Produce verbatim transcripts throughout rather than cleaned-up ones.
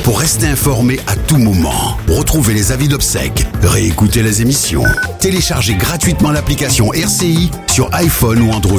pour rester informé à tout moment. Retrouvez les avis d'obsèques, réécoutez les émissions, téléchargez gratuitement l'application R C I sur iPhone ou Android.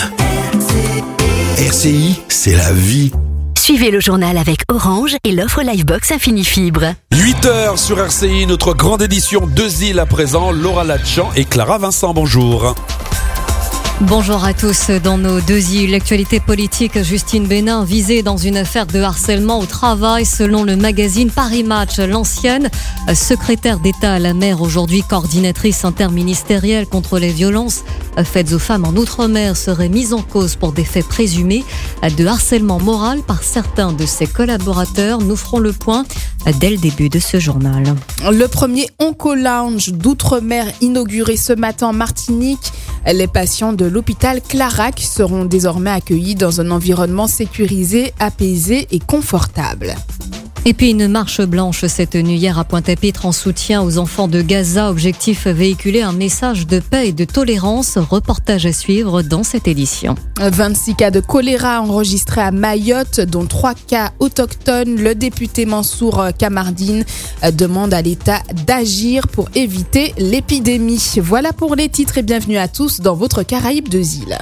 R C I, c'est la vie. Suivez le journal avec Orange et l'offre Livebox Infinifibre. huit heures sur R C I, notre grande édition Deux îles à présent. Laura Latchan et Clara Vincent, bonjour. Bonjour à tous. Dans nos deux îles, l'actualité politique, Justine Bénin visée dans une affaire de harcèlement au travail. Selon le magazine Paris Match, l'ancienne secrétaire d'État à la mer, aujourd'hui coordinatrice interministérielle contre les violences faites aux femmes en Outre-mer, serait mise en cause pour des faits présumés de harcèlement moral par certains de ses collaborateurs. Nous ferons le point dès le début de ce journal. Le premier Onco-Lounge d'Outre-mer inauguré ce matin en Martinique. Les patients de l'hôpital Clarac seront désormais accueillis dans un environnement sécurisé, apaisé et confortable. Et puis une marche blanche s'est tenue hier à Pointe-à-Pitre en soutien aux enfants de Gaza. Objectif, véhiculer un message de paix et de tolérance. Reportage à suivre dans cette édition. vingt-six cas de choléra enregistrés à Mayotte, dont trois cas autochtones. Le député Mansour Kamardine demande à l'État d'agir pour éviter l'épidémie. Voilà pour les titres et bienvenue à tous dans votre Caraïbes deux îles.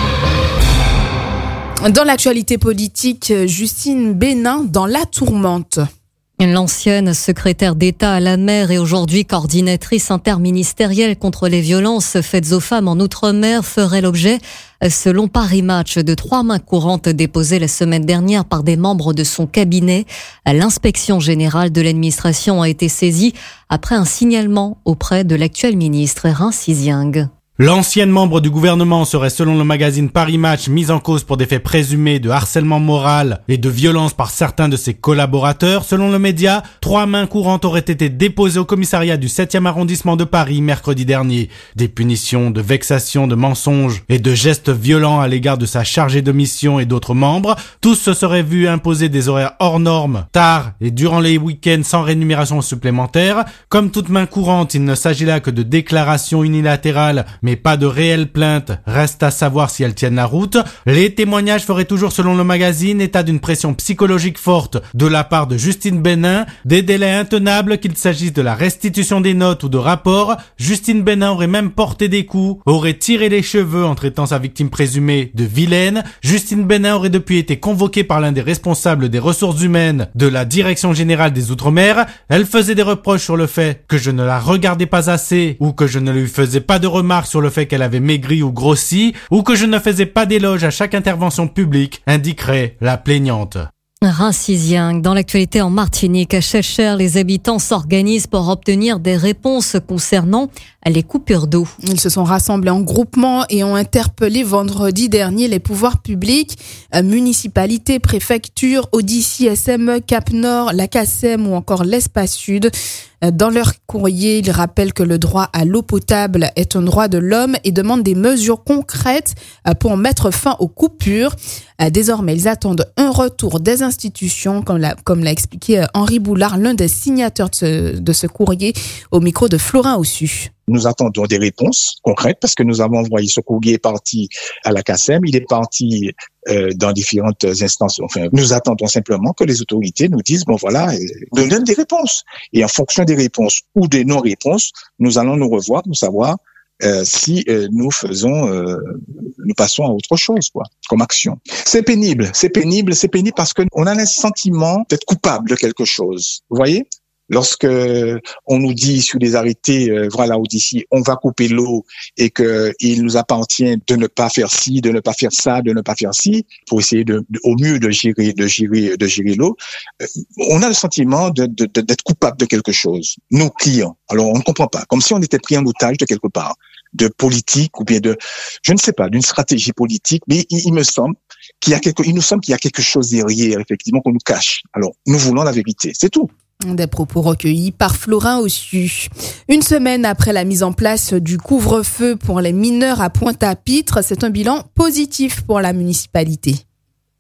Dans l'actualité politique, Justine Bénin dans la tourmente. L'ancienne secrétaire d'État à la mer et aujourd'hui coordinatrice interministérielle contre les violences faites aux femmes en Outre-mer ferait l'objet, selon Paris Match, de trois mains courantes déposées la semaine dernière par des membres de son cabinet. L'inspection générale de l'administration a été saisie après un signalement auprès de l'actuel ministre Erin Siziang. L'ancienne membre du gouvernement serait, selon le magazine Paris Match, mise en cause pour des faits présumés de harcèlement moral et de violence par certains de ses collaborateurs. Selon le média, trois mains courantes auraient été déposées au commissariat du septième arrondissement de Paris mercredi dernier. Des punitions de vexation, de mensonges et de gestes violents à l'égard de sa chargée de mission et d'autres membres. Tous se seraient vus imposer des horaires hors normes, tard et durant les week-ends sans rémunération supplémentaire. Comme toute main courante, il ne s'agit là que de déclarations unilatérales, mais pas de réelle plainte. Reste à savoir si elles tiennent la route. Les témoignages feraient toujours, selon le magazine, état d'une pression psychologique forte de la part de Justine Bénin, des délais intenables, qu'il s'agisse de la restitution des notes ou de rapports. Justine Bénin aurait même porté des coups, aurait tiré les cheveux en traitant sa victime présumée de vilaine. Justine Bénin aurait depuis été convoquée par l'un des responsables des ressources humaines de la Direction générale des Outre-mer. Elle faisait des reproches sur le fait que je ne la regardais pas assez ou que je ne lui faisais pas de remarques sur le fait qu'elle avait maigri ou grossi, ou que je ne faisais pas d'éloge à chaque intervention publique, indiquerait la plaignante. Ranciziang. Dans l'actualité en Martinique, à Cheshire, les habitants s'organisent pour obtenir des réponses concernant les coupures d'eau. Ils se sont rassemblés en groupement et ont interpellé vendredi dernier les pouvoirs publics, municipalités, préfectures, Odyssey, S M E, Cap Nord, la C A S E M ou encore l'Espace Sud. Dans leur courrier, ils rappellent que le droit à l'eau potable est un droit de l'homme et demandent des mesures concrètes pour mettre fin aux coupures. Désormais, ils attendent un retour des institutions, comme l'a, comme l'a expliqué Henri Boulard, l'un des signataires de ce, de ce courrier, au micro de Florin Ossu. Nous attendons des réponses concrètes parce que nous avons envoyé ce courrier parti à la C A S E M. Il est parti euh, dans différentes instances. Enfin, nous attendons simplement que les autorités nous disent, bon voilà, euh, nous donnent des réponses. Et en fonction des réponses ou des non-réponses, nous allons nous revoir pour savoir euh, si euh, nous faisons, euh, nous passons à autre chose, quoi, comme action. C'est pénible, c'est pénible, c'est pénible parce que on a le sentiment d'être coupable de quelque chose. Vous voyez? Lorsque on nous dit sur des arrêtés, euh, voilà, d'ici, on va couper l'eau et que il nous appartient de ne pas faire ci, de ne pas faire ça, de ne pas faire ci, pour essayer de, de au mieux de gérer, de gérer, de gérer l'eau, euh, on a le sentiment de, de, de, d'être coupable de quelque chose. Nos clients. Alors on ne comprend pas, comme si on était pris en otage de quelque part, de politique ou bien de, je ne sais pas, d'une stratégie politique. Mais il, il me semble qu'il y a quelque, il nous semble qu'il y a quelque chose derrière, effectivement, qu'on nous cache. Alors nous voulons la vérité, c'est tout. Des propos recueillis par Florin Ossu. Une semaine après la mise en place du couvre-feu pour les mineurs à Pointe-à-Pitre, c'est un bilan positif pour la municipalité.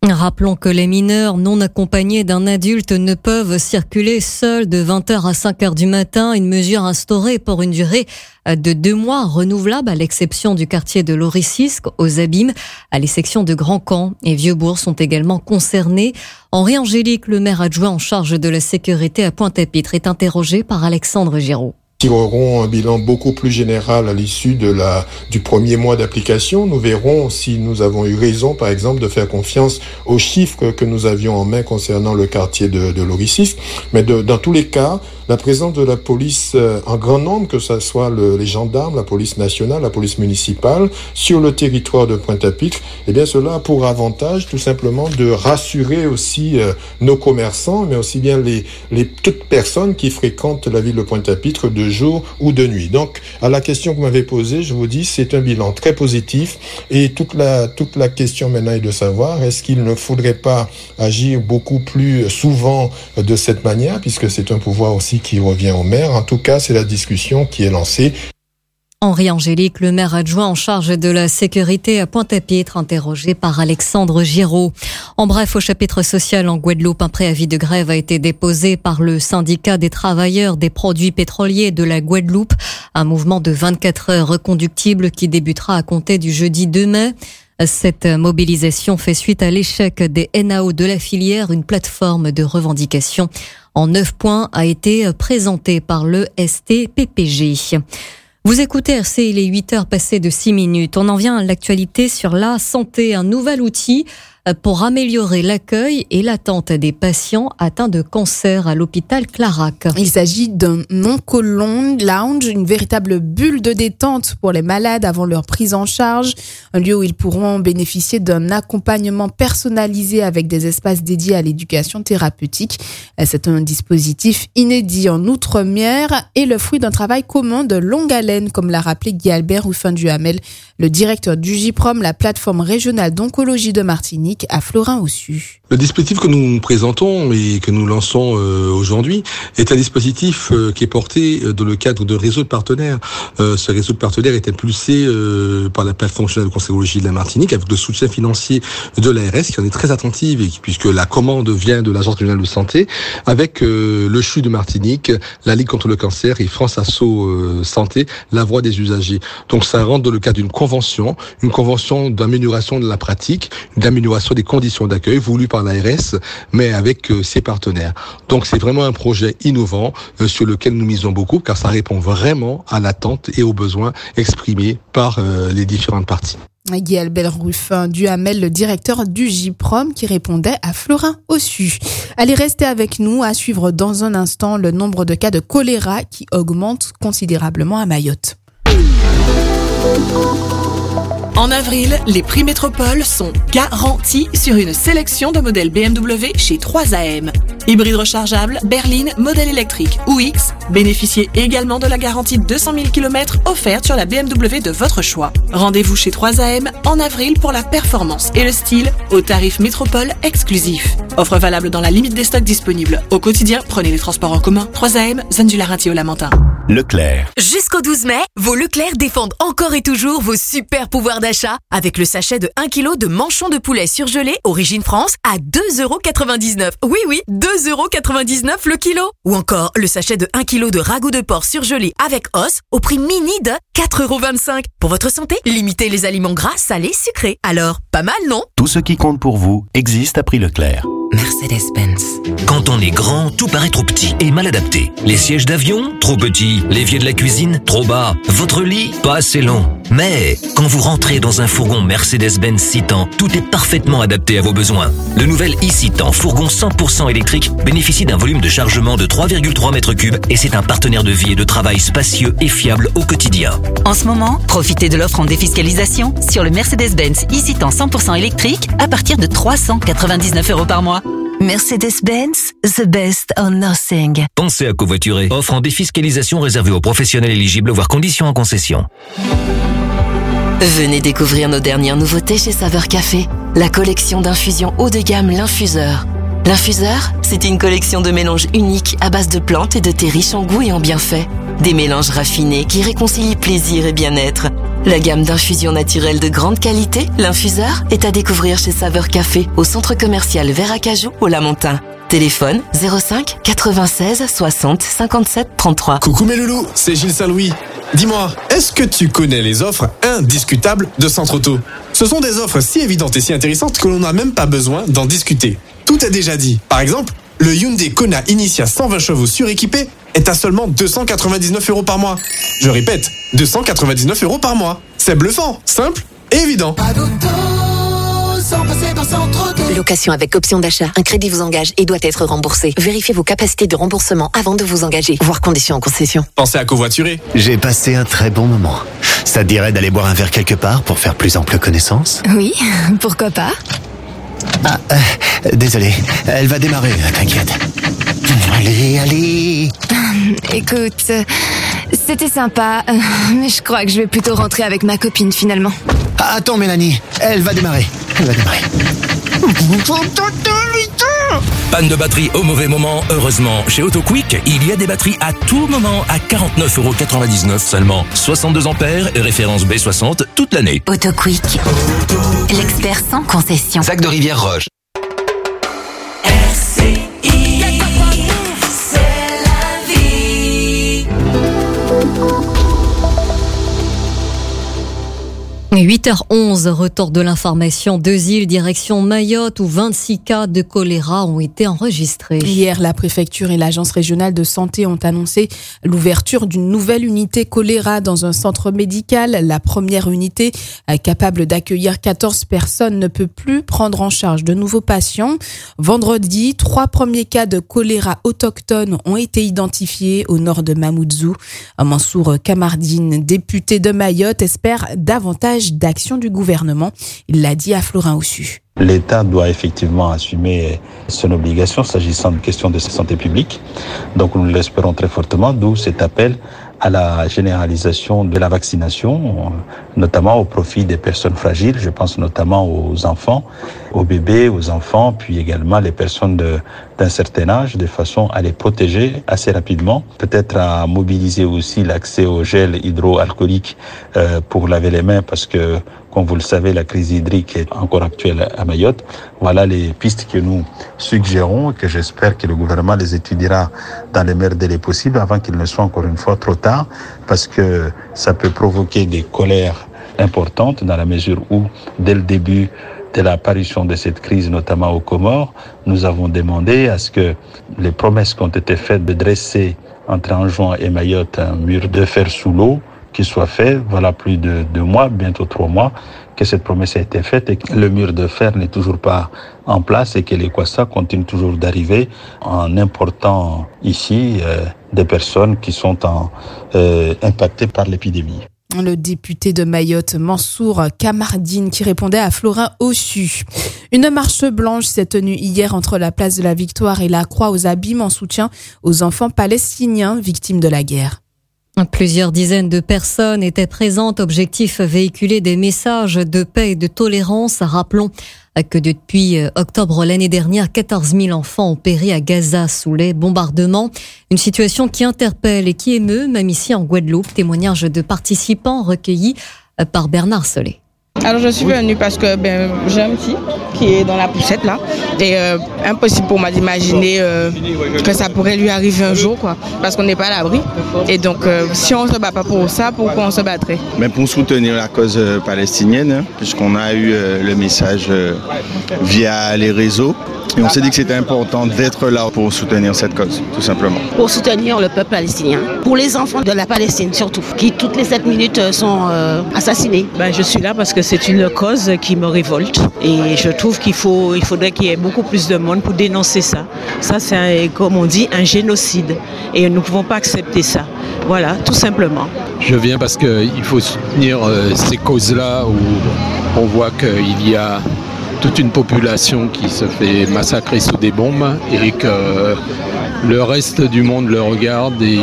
Rappelons que les mineurs non accompagnés d'un adulte ne peuvent circuler seuls de vingt heures à cinq heures du matin, une mesure instaurée pour une durée de deux mois renouvelable à l'exception du quartier de Loricisque, aux Abîmes. Les sections de Grand Camp et Vieux-Bourg sont également concernées. Henri Angélique, le maire adjoint en charge de la sécurité à Pointe-à-Pitre, est interrogé par Alexandre Giraud. Tirerons un bilan beaucoup plus général à l'issue de la, du premier mois d'application. Nous verrons si nous avons eu raison, par exemple, de faire confiance aux chiffres que nous avions en main concernant le quartier de, de Loricisque. Mais de, dans tous les cas, la présence de la police euh, en grand nombre, que ce soit le, les gendarmes, la police nationale, la police municipale, sur le territoire de Pointe-à-Pitre, eh bien cela a pour avantage tout simplement de rassurer aussi euh, nos commerçants, mais aussi bien les, les toutes personnes qui fréquentent la ville de Pointe-à-Pitre de jour ou de nuit. Donc, à la question que vous m'avez posée, je vous dis, c'est un bilan très positif et toute la, toute la question maintenant est de savoir, est-ce qu'il ne faudrait pas agir beaucoup plus souvent de cette manière, puisque c'est un pouvoir aussi qui revient au maire. En tout cas, c'est la discussion qui est lancée. Henri Angélique, le maire adjoint en charge de la sécurité à Pointe-à-Pitre, interrogé par Alexandre Giraud. En bref, au chapitre social en Guadeloupe, un préavis de grève a été déposé par le syndicat des travailleurs des produits pétroliers de la Guadeloupe. Un mouvement de vingt-quatre heures reconductible qui débutera à compter du jeudi deux mai. Cette mobilisation fait suite à l'échec des N A O de la filière. Une plateforme de revendication en neuf points a été présentée par le S T P P G. Vous écoutez R C, il est huit heures passées de six minutes. On en vient à l'actualité sur la santé, un nouvel outil pour améliorer l'accueil et l'attente des patients atteints de cancer à l'hôpital Clarac. Il s'agit d'un oncolone lounge, une véritable bulle de détente pour les malades avant leur prise en charge. Un lieu où ils pourront bénéficier d'un accompagnement personnalisé avec des espaces dédiés à l'éducation thérapeutique. C'est un dispositif inédit en Outre-mer et le fruit d'un travail commun de longue haleine, comme l'a rappelé Guy-Albert Ruffin-Duhamel, le directeur du J P R O M, la plateforme régionale d'oncologie de Martinique, à Florin-Aussus. Le dispositif que nous présentons et que nous lançons euh, aujourd'hui est un dispositif euh, qui est porté euh, dans le cadre de réseaux de partenaires. Euh, ce réseau de partenaires est impulsé euh, par la plateforme régionale de cancérologie de la Martinique avec le soutien financier de l'A R S qui en est très attentive et qui, puisque la commande vient de l'Agence régionale de santé avec euh, le C H U de Martinique, la Ligue contre le cancer et France Asso euh, Santé, la voix des usagers. Donc ça rentre dans le cadre d'une convention, une convention d'amélioration de la pratique, d'amélioration des conditions d'accueil voulues par l'A R S, mais avec euh, ses partenaires. Donc c'est vraiment un projet innovant euh, sur lequel nous misons beaucoup, car ça répond vraiment à l'attente et aux besoins exprimés par euh, les différentes parties. Guy-Albert Ruffin-Duhamel, le directeur du J P R O M, qui répondait à Florin-Aussus. Allez, restez avec nous, à suivre dans un instant le nombre de cas de choléra qui augmente considérablement à Mayotte. En avril, les prix Métropole sont garantis sur une sélection de modèles B M W chez trois A M. Hybride rechargeable, berline, modèle électrique ou X, bénéficiez également de la garantie deux cent mille kilomètres offerte sur la B M W de votre choix. Rendez-vous chez trois A M en avril pour la performance et le style au tarif Métropole exclusif. Offre valable dans la limite des stocks disponibles. Au quotidien, prenez les transports en commun. trois A M, zone du Larentie-au-Lamentin. Leclerc. Jusqu'au douze mai, vos Leclerc défendent encore et toujours vos super pouvoirs d'achat avec le sachet de un kilo de manchon de poulet surgelé Origine France à deux euros quatre-vingt-dix-neuf. Oui, oui, deux euros quatre-vingt-dix-neuf le kilo. Ou encore le sachet de un kilo de ragoût de porc surgelé avec os au prix mini de quatre euros vingt-cinq. Pour votre santé, limitez les aliments gras, salés, sucrés. Alors, pas mal, non? Tout ce qui compte pour vous existe à prix Leclerc. Mercedes-Benz. Quand on est grand, tout paraît trop petit et mal adapté. Les sièges d'avion, trop petits. L'évier de la cuisine, trop bas. Votre lit, pas assez long. Mais quand vous rentrez dans un fourgon Mercedes-Benz Citan, tout est parfaitement adapté à vos besoins. Le nouvel e-Citan, fourgon cent pour cent électrique, bénéficie d'un volume de chargement de trois virgule trois mètres cubes et c'est un partenaire de vie et de travail spacieux et fiable au quotidien. En ce moment, profitez de l'offre en défiscalisation sur le Mercedes-Benz e-Citan cent pour cent électrique à partir de trois cent quatre-vingt-dix-neuf euros par mois. Mercedes-Benz, the best on nothing. Pensez à covoiturer. Offre en défiscalisation réservée aux professionnels éligibles, voire conditions en concession. Venez découvrir nos dernières nouveautés chez Saveur Café. La collection d'infusions haut de gamme, l'Infuseur. L'Infuseur, c'est une collection de mélanges uniques à base de plantes et de thé riches en goût et en bienfaits. Des mélanges raffinés qui réconcilient plaisir et bien-être. La gamme d'infusions naturelles de grande qualité, l'infuseur, est à découvrir chez Saveur Café, au centre commercial Veracajou, au Lamentin. Téléphone zéro cinq quatre-vingt-seize soixante cinquante-sept trente-trois. Coucou mes loulous, c'est Gilles Saint-Louis. Dis-moi, est-ce que tu connais les offres indiscutables de Centre Auto ? Ce sont des offres si évidentes et si intéressantes que l'on n'a même pas besoin d'en discuter. Tout est déjà dit. Par exemple, le Hyundai Kona Initia cent vingt chevaux suréquipé est à seulement deux cent quatre-vingt-dix-neuf euros par mois. Je répète, deux cent quatre-vingt-dix-neuf euros par mois. C'est bluffant, simple et évident. Location avec option d'achat. Un crédit vous engage et doit être remboursé. Vérifiez vos capacités de remboursement avant de vous engager. Voir conditions en concession. Pensez à covoiturer. J'ai passé un très bon moment. Ça te dirait d'aller boire un verre quelque part pour faire plus ample connaissance ? Oui, pourquoi pas ? Ah, euh, désolé. Elle va démarrer, t'inquiète. Allez, allez. Écoute, c'était sympa, mais je crois que je vais plutôt rentrer avec ma copine finalement. Ah, attends Mélanie, elle va démarrer. Elle va démarrer. Panne de batterie au mauvais moment, heureusement, chez AutoQuick, il y a des batteries à tout moment à quarante-neuf euros quatre-vingt-dix-neuf seulement. soixante-deux ampères et référence B soixante toute l'année. AutoQuick, l'expert sans concession. Sac de Rivière-Roche. huit heures onze, retour de l'information. Deux îles, direction Mayotte, où vingt-six cas de choléra ont été enregistrés. Hier, la préfecture et l'agence régionale de santé ont annoncé l'ouverture d'une nouvelle unité choléra dans un centre médical. La première unité, capable d'accueillir quatorze personnes, ne peut plus prendre en charge de nouveaux patients. Vendredi, trois premiers cas de choléra autochtone ont été identifiés au nord de Mamoudzou. Mansour Kamardine, député de Mayotte, espère davantage d'action du gouvernement. Il l'a dit à Florin Ossu. L'État doit effectivement assumer son obligation s'agissant de questions de santé publique. Donc nous l'espérons très fortement, d'où cet appel à la généralisation de la vaccination, notamment au profit des personnes fragiles. Je pense notamment aux enfants, aux bébés, aux enfants, puis également les personnes de, d'un certain âge, de façon à les protéger assez rapidement. Peut-être à mobiliser aussi l'accès au gel hydroalcoolique euh, pour laver les mains, parce que, comme vous le savez, la crise hydrique est encore actuelle à Mayotte. Voilà les pistes que nous suggérons et que j'espère que le gouvernement les étudiera dans les meilleurs délais possibles avant qu'il ne soit encore une fois trop tard, parce que ça peut provoquer des colères importantes dans la mesure où, dès le début de l'apparition de cette crise, notamment aux Comores, nous avons demandé à ce que les promesses qui ont été faites de dresser entre Anjouan et Mayotte un mur de fer sous l'eau, qui soit fait, voilà plus de deux mois, bientôt trois mois, que cette promesse a été faite et que le mur de fer n'est toujours pas en place et que les Kwassa continuent toujours d'arriver en important ici euh, des personnes qui sont en, euh, impactées par l'épidémie. Le député de Mayotte, Mansour Kamardine, qui répondait à Florin Ossu. Une marche blanche s'est tenue hier entre la place de la Victoire et la Croix aux Abîmes en soutien aux enfants palestiniens victimes de la guerre. Plusieurs dizaines de personnes étaient présentes. Objectif, véhiculer des messages de paix et de tolérance. Rappelons que depuis octobre l'année dernière, quatorze mille enfants ont péri à Gaza sous les bombardements. Une situation qui interpelle et qui émeut, même ici en Guadeloupe. Témoignage de participants recueillis par Bernard Solé. Alors je suis venue parce que ben, j'ai un petit qui est dans la poussette là et euh, impossible pour moi d'imaginer euh, que ça pourrait lui arriver un jour quoi, parce qu'on n'est pas à l'abri et donc euh, si on ne se bat pas pour ça, pourquoi on se battrait? Mais pour soutenir la cause euh, palestinienne, hein, puisqu'on a eu euh, le message euh, via les réseaux. Et on s'est dit que c'était important d'être là pour soutenir cette cause, tout simplement. Pour soutenir le peuple palestinien, pour les enfants de la Palestine surtout, qui toutes les sept minutes sont euh, assassinés. Ben, je suis là parce que c'est une cause qui me révolte et je trouve qu'il faut, il faudrait qu'il y ait beaucoup plus de monde pour dénoncer ça. Ça, c'est, un, comme on dit, un génocide et nous ne pouvons pas accepter ça. Voilà, tout simplement. Je viens parce qu'il faut soutenir euh, ces causes-là où on voit qu'il y a toute une population qui se fait massacrer sous des bombes et que le reste du monde le regarde et,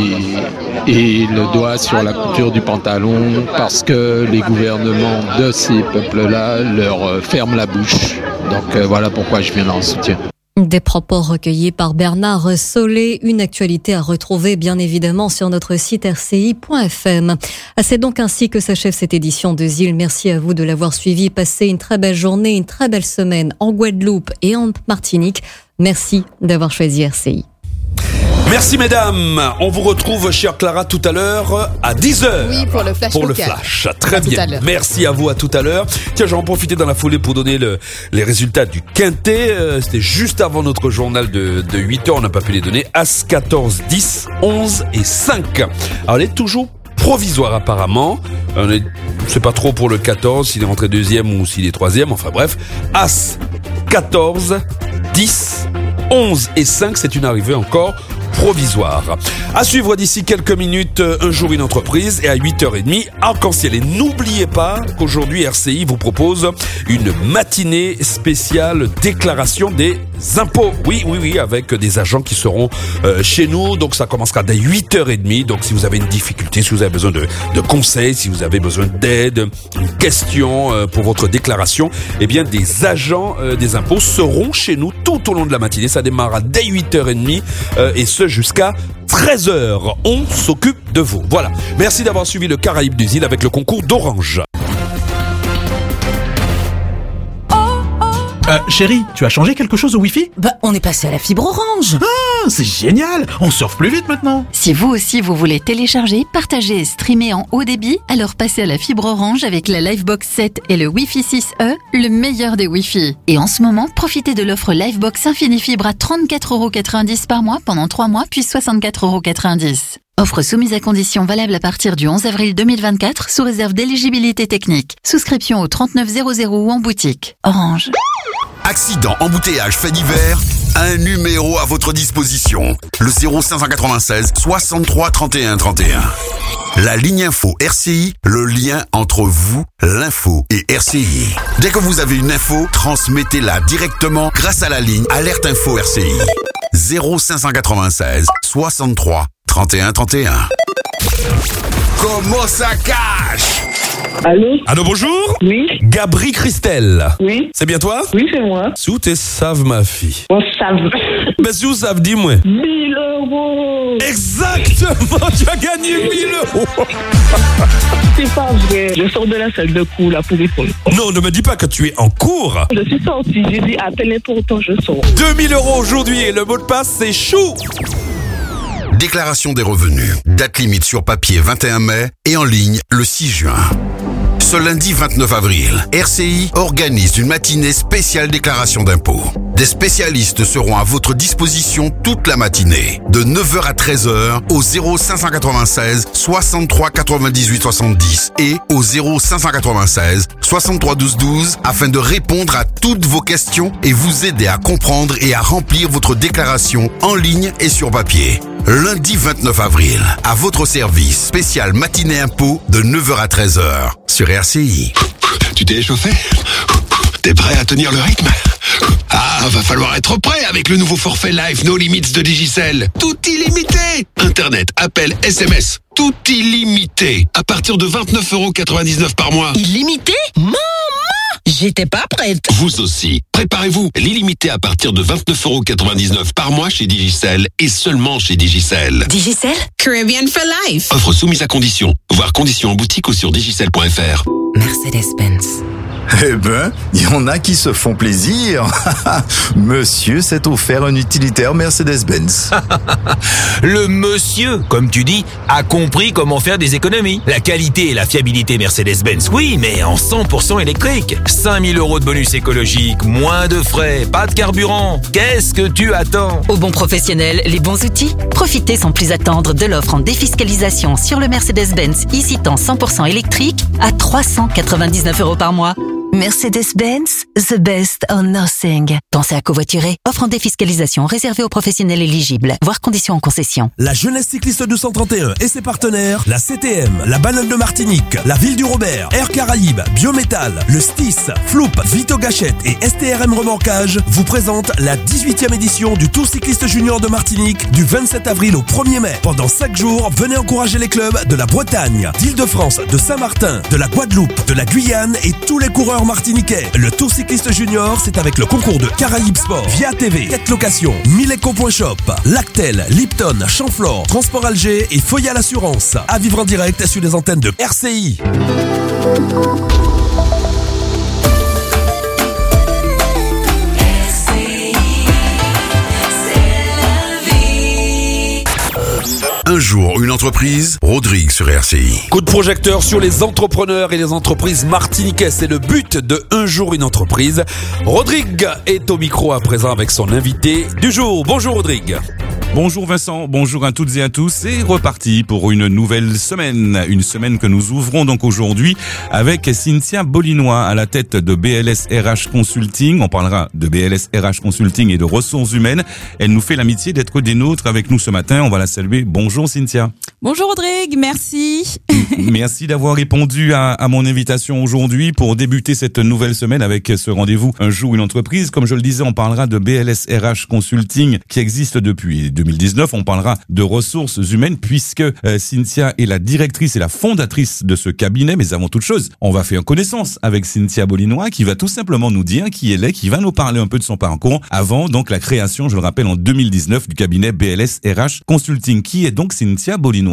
et le doigt sur la couture du pantalon parce que les gouvernements de ces peuples-là leur ferment la bouche. Donc voilà pourquoi je viens là en soutien. Des propos recueillis par Bernard Solé, une actualité à retrouver bien évidemment sur notre site r c i point f m. C'est donc ainsi que s'achève cette édition de Z I L. Merci à vous de l'avoir suivi. Passez une très belle journée, une très belle semaine en Guadeloupe et en Martinique. Merci d'avoir choisi R C I. Merci mesdames, on vous retrouve chère Clara tout à l'heure à dix heures. Oui, pour le flash Pour local. le flash, très À tout bien. à l'heure. Merci à vous, à tout à l'heure. Tiens, j'en profiter dans la foulée pour donner le, les résultats du quintet. Euh, C'était juste avant notre journal de, de huit heures, on n'a pas pu les donner. As quatorze, dix, onze et cinq. Alors elle est toujours provisoire apparemment. On est, je sais pas trop pour le quatorze, s'il est rentré deuxième ou s'il est troisième, enfin bref. As quatorze, dix, onze et cinq, c'est une arrivée encore provisoire. À suivre d'ici quelques minutes, Un jour une entreprise, et à huit heures trente, Arc-en-Ciel. Et n'oubliez pas qu'aujourd'hui R C I vous propose une matinée spéciale déclaration des impôts. Oui, oui, oui, avec des agents qui seront euh, chez nous. Donc ça commencera dès huit heures trente. Donc si vous avez une difficulté, si vous avez besoin de, de conseils, si vous avez besoin d'aide, une question euh, pour votre déclaration, eh bien des agents euh, des impôts seront chez nous tout au long de la matinée. Ça démarrera dès huit heures trente euh, et ce jusqu'à treize heures. On s'occupe de vous. Voilà. Merci d'avoir suivi le Caraïbe du Z I L avec le concours d'Orange. Euh, chérie, tu as changé quelque chose au Wi-Fi ? Bah, on est passé à la fibre Orange. Ah, c'est génial. On surfe plus vite maintenant. Si vous aussi vous voulez télécharger, partager et streamer en haut débit, alors passez à la fibre Orange avec la Livebox sept et le Wi-Fi six E, le meilleur des Wi-Fi. Et en ce moment, profitez de l'offre Livebox Infini Fibre à trente-quatre euros quatre-vingt-dix par mois pendant trois mois, puis soixante-quatre euros quatre-vingt-dix. Offre soumise à conditions valable à partir du onze avril deux mille vingt-quatre sous réserve d'éligibilité technique. Souscription au trente-neuf zéro zéro ou en boutique. Orange. Accident, embouteillage, fait divers, un numéro à votre disposition. Le zéro cinq cent quatre-vingt-seize soixante-trois trente et un trente et un. La ligne info R C I, le lien entre vous, l'info et R C I. Dès que vous avez une info, transmettez-la directement grâce à la ligne Alerte Info R C I. zéro cinq cent quatre-vingt-seize soixante-trois trente et un trente et un. Comment ça cache? Allô? Allô, bonjour? Oui. Gabri Christelle. Oui. C'est bien toi? Oui, c'est moi. Sous tes saves, ma fille. On savent. Mais si vous savez, dis-moi. mille euros. Exactement, tu as gagné mille euros. C'est pas vrai. Je sors de la salle de cours là pour répondre. Non, ne me dis pas que tu es en cours. Je suis sortie. J'ai dit appel important, je sors. deux mille euros aujourd'hui et le mot de passe, c'est chou. Déclaration des revenus. Date limite sur papier vingt et un mai et en ligne le six juin. Ce lundi vingt-neuf avril, R C I organise une matinée spéciale déclaration d'impôts. Des spécialistes seront à votre disposition toute la matinée, de neuf heures à treize heures au zéro cinq cent quatre-vingt-seize soixante-trois quatre-vingt-dix-huit soixante-dix et au zéro cinq cent quatre-vingt-seize soixante-trois douze douze afin de répondre à toutes vos questions et vous aider à comprendre et à remplir votre déclaration en ligne et sur papier. Lundi vingt-neuf avril, à votre service, spécial matinée impôt de neuf heures à treize heures sur R C I. Tu t'es échauffé? T'es prêt à tenir le rythme? Ah, va falloir être prêt avec le nouveau forfait Life No Limits de Digicel. Tout illimité. Internet, appel, S M S, tout illimité. À partir de vingt-neuf euros quatre-vingt-dix-neuf par mois. Illimité? Maman! J'étais pas prête. Vous aussi. Préparez-vous. L'illimité à partir de vingt-neuf euros quatre-vingt-dix-neuf par mois chez Digicel et seulement chez Digicel. Digicel? Caribbean for life. Offre soumise à conditions. Voir conditions en boutique ou sur digicel point f r. Mercedes-Benz. Eh ben, il y en a qui se font plaisir. Monsieur s'est offert un utilitaire Mercedes-Benz. Le monsieur, comme tu dis, a compris comment faire des économies. La qualité et la fiabilité Mercedes-Benz, oui, mais en cent pour cent électrique. cinq mille euros de bonus écologique, moins de frais, pas de carburant. Qu'est-ce que tu attends? Au bon professionnel, les bons outils. Profitez sans plus attendre de l'offre en défiscalisation sur le Mercedes-Benz e-Citan cent pour cent électrique à trois cent quatre-vingt-dix-neuf euros par mois. Mercedes-Benz, the best on nothing. Pensez à covoiturer. Offre en défiscalisation réservée aux professionnels éligibles. Voir conditions en concession. La Jeunesse Cycliste deux cent trente et un et ses partenaires, la C T M, la Banane de Martinique, la Ville du Robert, Air Caraïbes, Biométal, le S T I S, Floup, Vito Gachette et S T R M Remorquage vous présentent la dix-huitième édition du Tour cycliste junior de Martinique du vingt-sept avril au premier mai. Pendant cinq jours, venez encourager les clubs de la Bretagne, d'Île-de-France, de Saint-Martin, de la Guadeloupe, de la Guyane et tous les coureurs skieurs martiniquais. Le Tour cycliste junior, c'est avec le concours de Caraïbes Sport, Via T V, Quête Location, Mileco.shop, Lactel, Lipton, Chamflore, Transport Alger et Foyal Assurance. À vivre en direct sur les antennes de R C I. Un jour, une entreprise, Rodrigue sur R C I. Coup de projecteur sur les entrepreneurs et les entreprises martiniquais. C'est le but de Un jour, une entreprise. Rodrigue est au micro à présent avec son invité du jour. Bonjour Rodrigue. Bonjour Vincent, bonjour à toutes et à tous. C'est reparti pour une nouvelle semaine. Une semaine que nous ouvrons donc aujourd'hui avec Cynthia Bolinois à la tête de B L S R H Consulting. On parlera de B L S R H Consulting et de ressources humaines. Elle nous fait l'amitié d'être des nôtres avec nous ce matin. On va la saluer. Bonjour Cynthia. Bonjour Rodrigue, merci. Merci d'avoir répondu à, à mon invitation aujourd'hui pour débuter cette nouvelle semaine avec ce rendez-vous Un jour, une entreprise. Comme je le disais, on parlera de B L S R H Consulting qui existe depuis deux mille dix-neuf. On parlera de ressources humaines puisque euh, Cynthia est la directrice et la fondatrice de ce cabinet. Mais avant toute chose, on va faire connaissance avec Cynthia Bolinois qui va tout simplement nous dire qui elle est, qui va nous parler un peu de son parcours avant donc la création, je le rappelle, en deux mille dix-neuf du cabinet B L S R H Consulting. Qui est donc Cynthia Bolinois?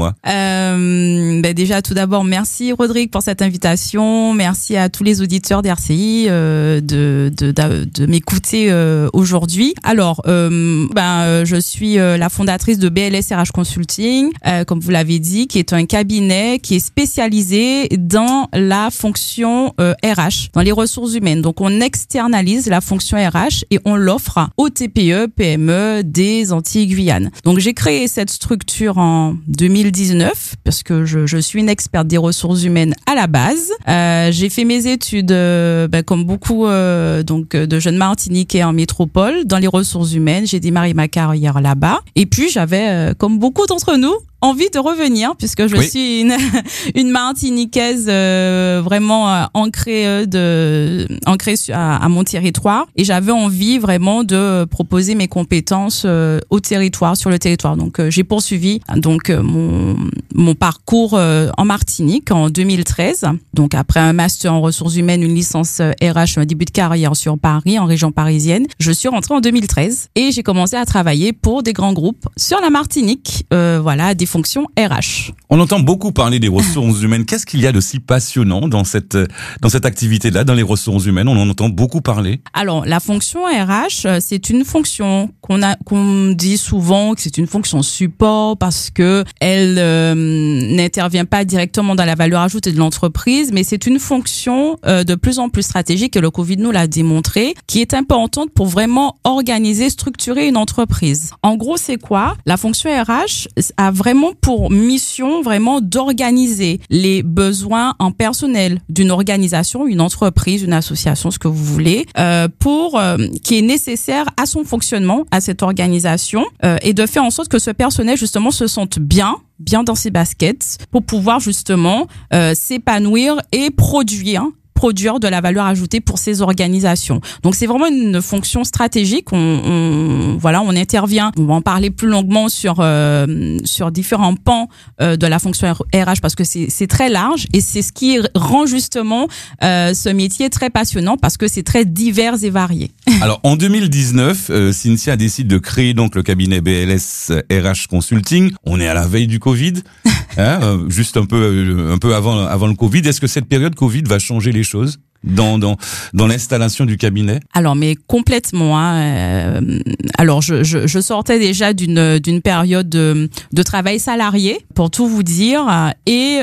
euh, ben Déjà, tout d'abord, merci Rodrigue pour cette invitation. Merci à tous les auditeurs d'R C I euh, de, de, de, de m'écouter euh, aujourd'hui. Alors, euh, ben, je suis euh, la fondatrice de B L S R H Consulting, euh, comme vous l'avez dit, qui est un cabinet qui est spécialisé dans la fonction euh, R H, dans les ressources humaines. Donc, on externalise la fonction R H et on l'offre aux T P E, P M E des Antilles-Guyane. Donc, j'ai créé cette structure en deux mille dix-neuf parce que je, je suis une experte des ressources humaines à la base. Euh, j'ai fait mes études, euh, ben, comme beaucoup euh, donc de jeunes Martiniquais en métropole, dans les ressources humaines. J'ai démarré ma carrière là-bas. Et puis, j'avais, euh, comme beaucoup d'entre nous, envie de revenir puisque je oui. suis une une Martiniquaise euh, vraiment euh, ancrée euh, de ancrée à, à mon territoire et j'avais envie vraiment de proposer mes compétences euh, au territoire sur le territoire. Donc euh, j'ai poursuivi donc euh, mon mon parcours euh, en Martinique en deux mille treize. Donc après un master en ressources humaines, une licence R H, un début de carrière sur Paris en région parisienne, je suis rentrée en deux mille treize et j'ai commencé à travailler pour des grands groupes sur la Martinique. Euh, voilà, des fonctions R H. On entend beaucoup parler des ressources humaines. Qu'est-ce qu'il y a de si passionnant dans cette dans cette activité-là, dans les ressources humaines? On en entend beaucoup parler. Alors, la fonction R H, c'est une fonction qu'on a qu'on dit souvent que c'est une fonction support parce que elle euh, n'intervient pas directement dans la valeur ajoutée de l'entreprise, mais c'est une fonction euh, de plus en plus stratégique et le Covid nous l'a démontré, qui est importante pour vraiment organiser, structurer une entreprise. En gros, c'est quoi? La fonction R H a vraiment pour mission vraiment d'organiser les besoins en personnel d'une organisation, une entreprise, une association, ce que vous voulez, euh, pour euh, qui est nécessaire à son fonctionnement, à cette organisation, euh, et de faire en sorte que ce personnel justement se sente bien, bien dans ses baskets, pour pouvoir justement euh, s'épanouir et produire. produire de la valeur ajoutée pour ces organisations. Donc c'est vraiment une fonction stratégique. On, on voilà, on intervient. On va en parler plus longuement sur euh, sur différents pans euh, de la fonction R H parce que c'est c'est très large et c'est ce qui rend justement euh, ce métier très passionnant parce que c'est très divers et varié. Alors en deux mille dix-neuf, euh, Cynthia décide de créer donc le cabinet B L S R H Consulting. On est à la veille du Covid, hein, euh, juste un peu euh, un peu avant avant le Covid. Est-ce que cette période Covid va changer les choses dans dans dans l'installation du cabinet? Alors mais complètement hein. Euh, alors je, je je sortais déjà d'une d'une période de, de travail salarié pour tout vous dire et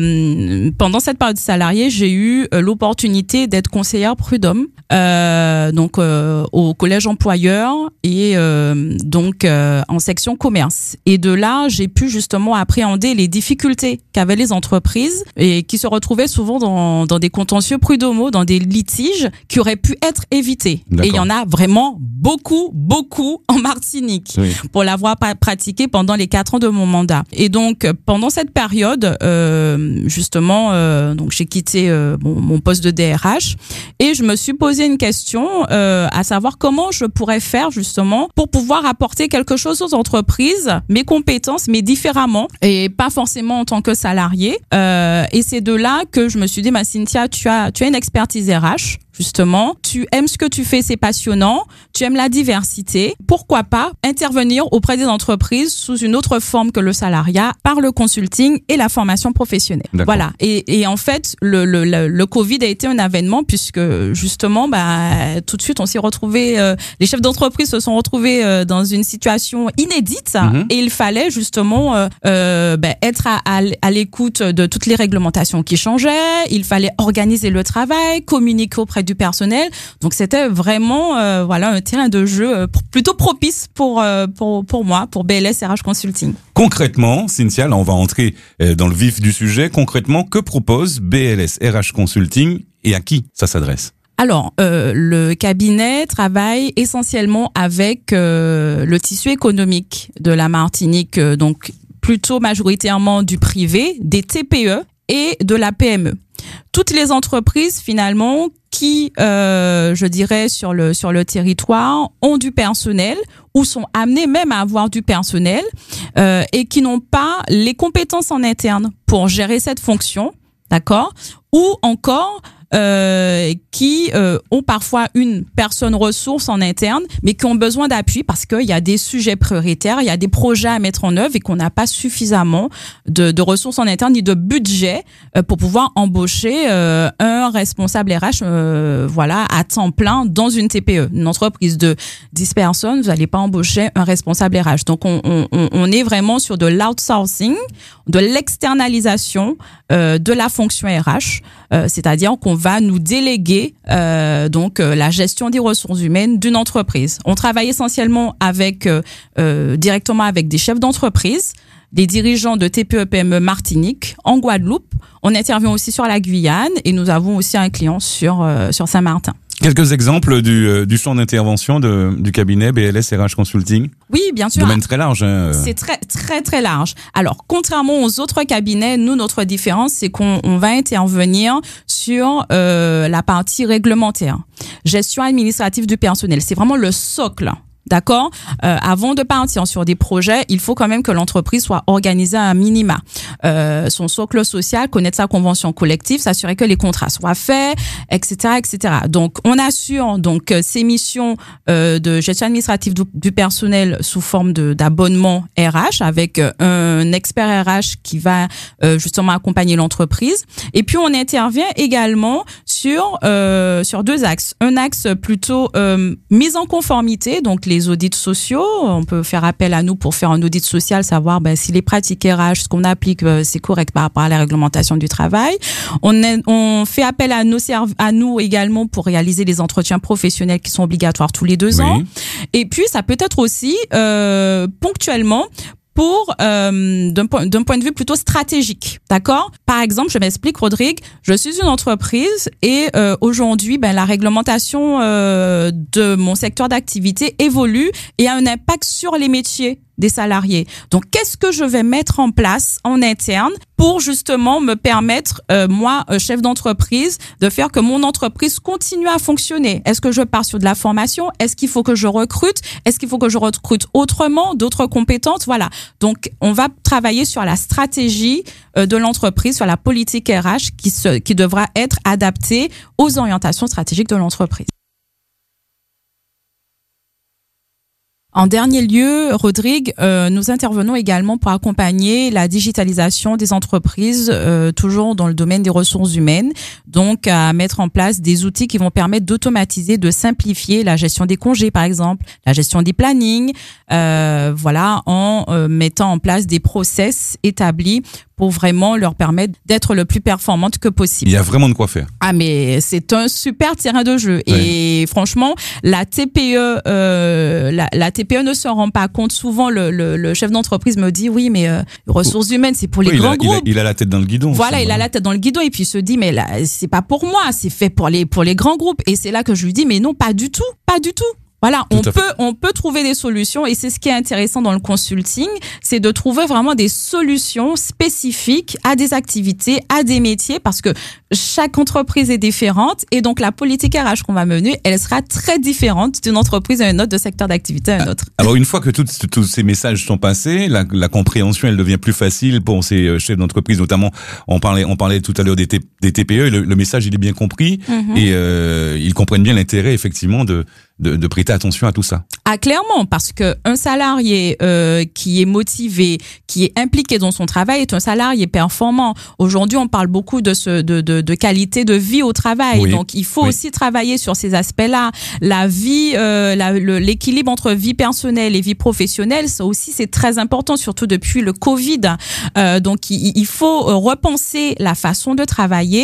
euh, pendant cette période salariée, j'ai eu l'opportunité d'être conseillère prud'homme euh, donc euh, au collège employeur et euh, donc euh, en section commerce. Et de là, j'ai pu justement appréhender les difficultés qu'avaient les entreprises et qui se retrouvaient souvent dans dans des contentieux prud'homaux, dans des litiges qui auraient pu être évités. D'accord. Et il y en a vraiment beaucoup, beaucoup en Martinique oui. pour l'avoir pratiqué pendant les quatre ans de mon mandat. Et donc, pendant cette période, euh, justement, euh, donc j'ai quitté euh, mon, mon poste de D R H et je me suis posé une question, euh, à savoir comment je pourrais faire justement pour pouvoir apporter quelque chose aux entreprises, mes compétences, mais différemment et pas forcément en tant que salarié. Euh, et c'est de là que je me suis dit, ma Cynthia, tu as, tu as une expérience expertise R H, justement. Tu aimes ce que tu fais, c'est passionnant. Tu aimes la diversité. Pourquoi pas intervenir auprès des entreprises sous une autre forme que le salariat par le consulting et la formation professionnelle. D'accord. Voilà. Et, et en fait, le, le, le, le Covid a été un avènement puisque justement, bah, tout de suite, on s'est retrouvés, euh, les chefs d'entreprise se sont retrouvés euh, dans une situation inédite mm-hmm. et il fallait justement euh, euh, bah, être à, à, à l'écoute de toutes les réglementations qui changeaient. Il fallait organiser le travail, communiquer auprès du personnel. Donc c'était vraiment euh, voilà un terrain de jeu euh, plutôt propice pour euh, pour pour moi, pour B L S R H Consulting. Concrètement, Cynthia, là on va entrer dans le vif du sujet. Concrètement, que propose B L S R H Consulting et à qui ça s'adresse? Alors, euh, le cabinet travaille essentiellement avec euh, le tissu économique de la Martinique, euh, donc plutôt majoritairement du privé, des T P E et de la P M E. Toutes les entreprises finalement qui, euh, je dirais, sur le sur le territoire ont du personnel ou sont amenées même à avoir du personnel euh, et qui n'ont pas les compétences en interne pour gérer cette fonction, d'accord, ou encore Euh, qui euh, ont parfois une personne ressource en interne, mais qui ont besoin d'appui parce qu'il y a des sujets prioritaires, il y a des projets à mettre en œuvre et qu'on n'a pas suffisamment de, de ressources en interne ni de budget euh, pour pouvoir embaucher euh, un responsable R H euh, voilà, à temps plein dans une T P E. Une entreprise de dix personnes, vous n'allez pas embaucher un responsable R H. Donc, on, on, on est vraiment sur de l'outsourcing, de l'externalisation euh, de la fonction R H, euh, c'est-à-dire qu'on va nous déléguer euh, donc euh, la gestion des ressources humaines d'une entreprise. On travaille essentiellement avec euh, euh, directement avec des chefs d'entreprise, des dirigeants de T P E P M E Martinique, en Guadeloupe. On intervient aussi sur la Guyane et nous avons aussi un client sur euh, sur Saint-Martin. Quelques exemples du, euh, du champ d'intervention de, du cabinet B L S R H Consulting. Oui, bien sûr. Domaine très large. Hein. C'est très, très, très large. Alors, contrairement aux autres cabinets, nous, notre différence, c'est qu'on on va intervenir sur euh, la partie réglementaire. Gestion administrative du personnel. C'est vraiment le socle. D'accord. Euh, avant de partir sur des projets, il faut quand même que l'entreprise soit organisée à un minima. Euh, son socle social, connaître sa convention collective, s'assurer que les contrats soient faits, et cetera, et cetera. Donc, on assure donc ces missions euh, de gestion administrative du, du personnel sous forme de d'abonnement R H avec un expert R H qui va euh, justement accompagner l'entreprise. Et puis, on intervient également sur euh, sur deux axes. Un axe plutôt euh, mise en conformité, donc les audits sociaux. On peut faire appel à nous pour faire un audit social, savoir ben, si les pratiques R H, ce qu'on applique, ben, c'est correct par rapport à la réglementation du travail. On, est, on fait appel à, nos, à nous également pour réaliser les entretiens professionnels qui sont obligatoires tous les deux oui. ans. Et puis, ça peut être aussi euh, ponctuellement pour euh, d'un point d'un point de vue plutôt stratégique, d'accord? Par exemple, je m'explique, Rodrigue, je suis une entreprise et euh, aujourd'hui, ben la réglementation euh, de mon secteur d'activité évolue et a un impact sur les métiers des salariés. Donc, qu'est-ce que je vais mettre en place en interne pour justement me permettre, euh, moi, chef d'entreprise, de faire que mon entreprise continue à fonctionner? Est-ce que je pars sur de la formation? Est-ce qu'il faut que je recrute? Est-ce qu'il faut que je recrute autrement, d'autres compétences? Voilà. Donc, on va travailler sur la stratégie euh, de l'entreprise, sur la politique R H qui, se, qui devra être adaptée aux orientations stratégiques de l'entreprise. En dernier lieu, Rodrigue, euh, nous intervenons également pour accompagner la digitalisation des entreprises, euh, toujours dans le domaine des ressources humaines, donc à mettre en place des outils qui vont permettre d'automatiser, de simplifier la gestion des congés, par exemple, la gestion des plannings, euh, voilà, en euh, mettant en place des process établis pour vraiment leur permettre d'être le plus performante que possible. Il y a vraiment de quoi faire. Ah, mais c'est un super terrain de jeu. Oui. Et franchement, la T P E, euh, la, la T P E ne se rend pas compte. Souvent, le, le, le chef d'entreprise me dit, oui, mais euh, ressources humaines, c'est pour les oui, grands il a, groupes. Il a, il a la tête dans le guidon. Voilà, il a la tête dans le guidon et puis il se dit, mais là, c'est pas pour moi, c'est fait pour les, pour les grands groupes. Et c'est là que je lui dis, mais non, pas du tout, pas du tout. Voilà, Tout on à peut, fait. on peut trouver des solutions et c'est ce qui est intéressant dans le consulting, c'est de trouver vraiment des solutions spécifiques à des activités, à des métiers, parce que chaque entreprise est différente et donc la politique R H qu'on va mener, elle sera très différente d'une entreprise à une autre, de secteur d'activité à un autre. Alors une fois que toutes, tous ces messages sont passés, la, la compréhension elle devient plus facile pour ces chefs d'entreprise, notamment on parlait on parlait tout à l'heure des, T, des T P E. Le, le message il est bien compris Mhm. et euh, ils comprennent bien l'intérêt effectivement de, de de prêter attention à tout ça. Ah, clairement, parce que un salarié euh, qui est motivé, qui est impliqué dans son travail est un salarié performant. Aujourd'hui, on parle beaucoup de ce de de, de qualité de vie au travail, Oui. donc il faut Oui. aussi travailler sur ces aspects-là. La vie, euh, la, le, l'équilibre entre vie personnelle et vie professionnelle, ça aussi c'est très important, surtout depuis le Covid. Euh, donc il, il faut repenser la façon de travailler,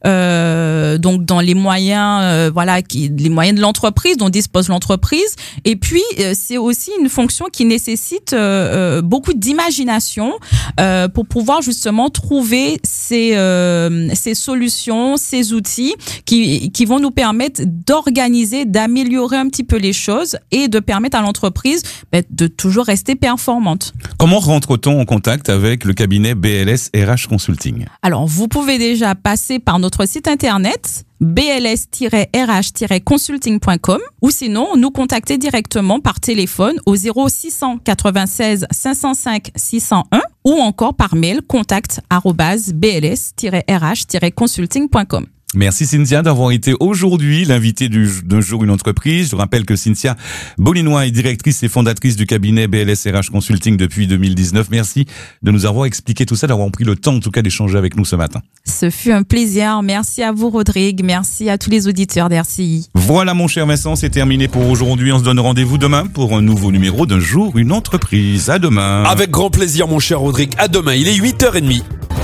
euh, donc dans les moyens, euh, voilà, qui, les moyens de l'entreprise dont dispose l'entreprise. Et puis euh, c'est aussi une fonction qui nécessite euh, euh, beaucoup d'imagination euh, pour pouvoir justement trouver ces euh, ces solutions, ces outils qui qui vont nous permettre d'organiser, d'améliorer un petit peu les choses et de permettre à l'entreprise ben, de toujours rester performante. Comment rentre-t-on en contact avec le cabinet B L S R H Consulting? Alors, vous pouvez déjà passer par notre site internet b l s tiret r h tiret consulting point com ou sinon nous contacter directement par téléphone au zéro six quatre-vingt-seize cinq cent cinq six cent un ou encore par mail contact arobase b l s tiret r h tiret consulting point com. Merci Cynthia d'avoir été aujourd'hui l'invitée du, d'un jour une entreprise. Je rappelle que Cynthia Bolinois est directrice et fondatrice du cabinet B L S R H Consulting depuis deux mille dix-neuf. Merci de nous avoir expliqué tout ça, d'avoir pris le temps en tout cas d'échanger avec nous ce matin. Ce fut un plaisir. Merci à vous Rodrigue. Merci à tous les auditeurs d'R C I. Voilà mon cher Vincent, c'est terminé pour aujourd'hui. On se donne rendez-vous demain pour un nouveau numéro d'un jour une entreprise. À demain. Avec grand plaisir mon cher Rodrigue. À demain, il est huit heures trente.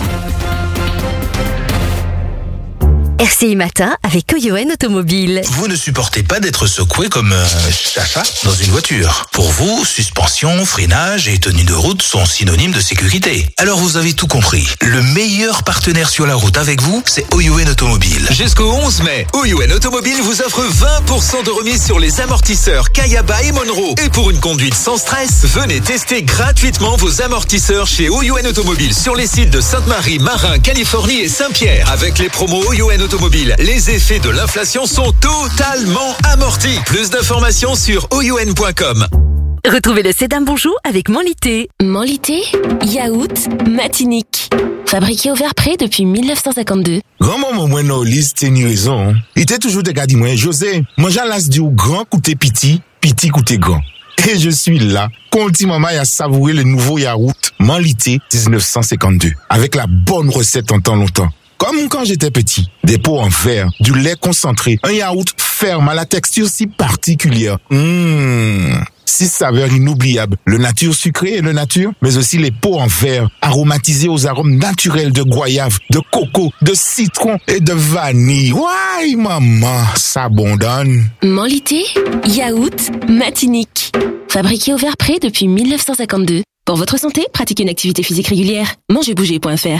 R C I Matin avec Oyoen Automobile. Vous ne supportez pas d'être secoué comme euh, Chacha dans une voiture. Pour vous, suspension, freinage et tenue de route sont synonymes de sécurité. Alors vous avez tout compris. Le meilleur partenaire sur la route avec vous, c'est Oyoen Automobile. Jusqu'au onze mai, Oyoen Automobile vous offre vingt pour cent de remise sur les amortisseurs Kayaba et Monroe. Et pour une conduite sans stress, venez tester gratuitement vos amortisseurs chez Oyoen Automobile sur les sites de Sainte-Marie, Marin, Californie et Saint-Pierre. Avec les promos Oyoen Automobile, les effets de l'inflation sont totalement amortis. Plus d'informations sur oyoen point com. Retrouvez le Cédam Bonjour avec Manlité. Manlité, yaourt, matinique. Fabriqué au Verpré depuis mille neuf cent cinquante-deux. Grand-maman, moi, non, liste, c'est une raison. Il était toujours de garder moi, José. Moi, j'ai l'as du grand côté petit, petit côté grand. Et je suis là, Conti Maman a savouré le nouveau yaourt Manlité dix-neuf cent cinquante-deux. Avec la bonne recette en temps longtemps. Comme quand j'étais petit, des pots en verre, du lait concentré, un yaourt ferme à la texture si particulière. Mmh. Six saveurs inoubliables, le nature sucré et le nature, mais aussi les pots en verre aromatisés aux arômes naturels de goyave, de coco, de citron et de vanille. Ouais, maman, ça abondonne. Manlité, yaourt, matinique. Fabriqué au Verpré depuis mille neuf cent cinquante-deux. Pour votre santé, pratiquez une activité physique régulière. mangez bouger point f r.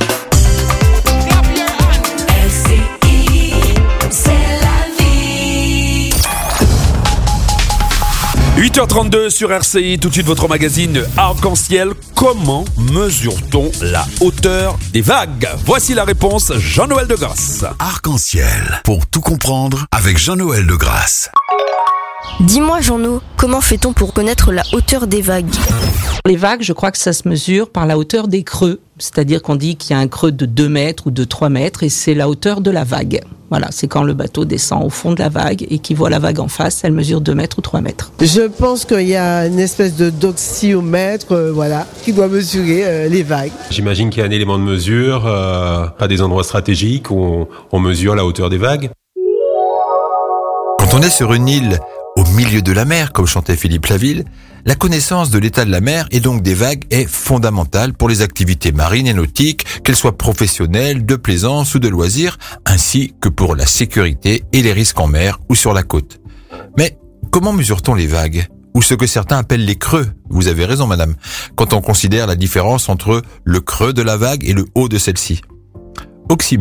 huit heures trente-deux sur R C I, tout de suite votre magazine Arc-en-Ciel. Comment mesure-t-on la hauteur des vagues? Voici la réponse, Jean-Noël Degrasse. Arc-en-Ciel, pour tout comprendre avec Jean-Noël Degrasse. Dis-moi Jean-No, comment fait-on pour connaître la hauteur des vagues? Les vagues, je crois que ça se mesure par la hauteur des creux. C'est-à-dire qu'on dit qu'il y a un creux de deux mètres ou de trois mètres et c'est la hauteur de la vague. Voilà, c'est quand le bateau descend au fond de la vague et qu'il voit la vague en face, elle mesure deux mètres ou trois mètres. Je pense qu'il y a une espèce de doxiomètre, euh, voilà, qui doit mesurer euh, les vagues. J'imagine qu'il y a un élément de mesure, euh, pas des endroits stratégiques où on, on mesure la hauteur des vagues. Quand on est sur une île au milieu de la mer, comme chantait Philippe Laville, la connaissance de l'état de la mer et donc des vagues est fondamentale pour les activités marines et nautiques, qu'elles soient professionnelles, de plaisance ou de loisirs, ainsi que pour la sécurité et les risques en mer ou sur la côte. Mais comment mesure-t-on les vagues ? Ou ce que certains appellent les creux. Vous avez raison, madame, quand on considère la différence entre le creux de la vague et le haut de celle-ci. Oxymètre,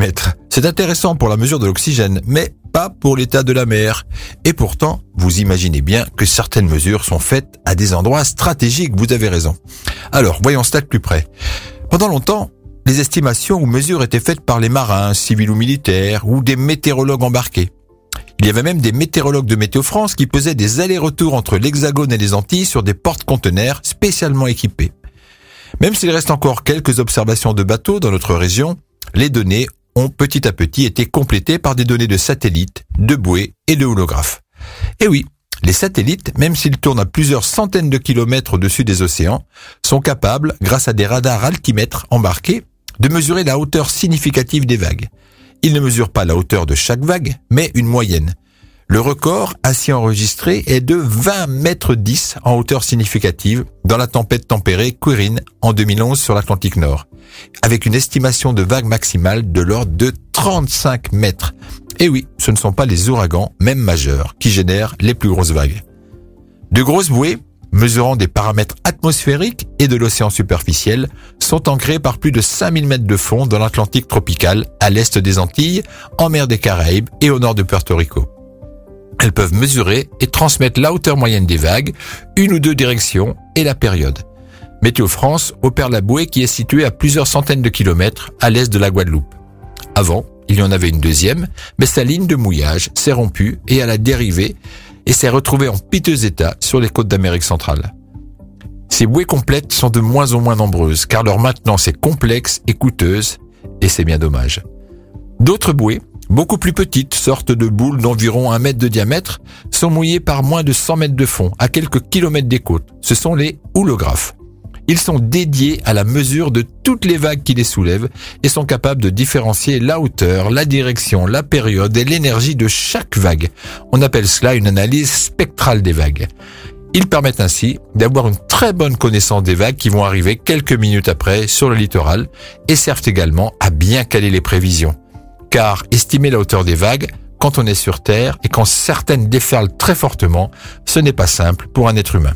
C'est intéressant pour la mesure de l'oxygène, mais pas pour l'état de la mer. Et pourtant, vous imaginez bien que certaines mesures sont faites à des endroits stratégiques, vous avez raison. Alors, voyons cela de plus près. Pendant longtemps, les estimations ou mesures étaient faites par les marins, civils ou militaires, ou des météorologues embarqués. Il y avait même des météorologues de Météo France qui faisaient des allers-retours entre l'Hexagone et les Antilles sur des porte-conteneurs spécialement équipés. Même s'il reste encore quelques observations de bateaux dans notre région, les données ont petit à petit été complétées par des données de satellites, de bouées et de holographes. Et oui, les satellites, même s'ils tournent à plusieurs centaines de kilomètres au-dessus des océans, sont capables, grâce à des radars altimètres embarqués, de mesurer la hauteur significative des vagues. Ils ne mesurent pas la hauteur de chaque vague, mais une moyenne. Le record ainsi enregistré est de vingt mètres dix en hauteur significative dans la tempête tempérée Quirin en deux mille onze sur l'Atlantique Nord, avec une estimation de vague maximale de l'ordre de trente-cinq mètres. Et oui, ce ne sont pas les ouragans, même majeurs, qui génèrent les plus grosses vagues. De grosses bouées, mesurant des paramètres atmosphériques et de l'océan superficiel, sont ancrées par plus de cinq mille mètres de fond dans l'Atlantique tropical, à l'est des Antilles, en mer des Caraïbes et au nord de Puerto Rico. Elles peuvent mesurer et transmettre la hauteur moyenne des vagues, une ou deux directions et la période. Météo France opère la bouée qui est située à plusieurs centaines de kilomètres à l'est de la Guadeloupe. Avant, il y en avait une deuxième, mais sa ligne de mouillage s'est rompue et elle a dérivé et s'est retrouvée en piteux état sur les côtes d'Amérique centrale. Ces bouées complètes sont de moins en moins nombreuses car leur maintenance est complexe et coûteuse et c'est bien dommage. D'autres bouées, beaucoup plus petites, sortes de boules d'environ un mètre de diamètre, sont mouillées par moins de cent mètres de fond, à quelques kilomètres des côtes. Ce sont les holographes. Ils sont dédiés à la mesure de toutes les vagues qui les soulèvent et sont capables de différencier la hauteur, la direction, la période et l'énergie de chaque vague. On appelle cela une analyse spectrale des vagues. Ils permettent ainsi d'avoir une très bonne connaissance des vagues qui vont arriver quelques minutes après sur le littoral et servent également à bien caler les prévisions. Car estimer la hauteur des vagues, quand on est sur Terre et quand certaines déferlent très fortement, ce n'est pas simple pour un être humain.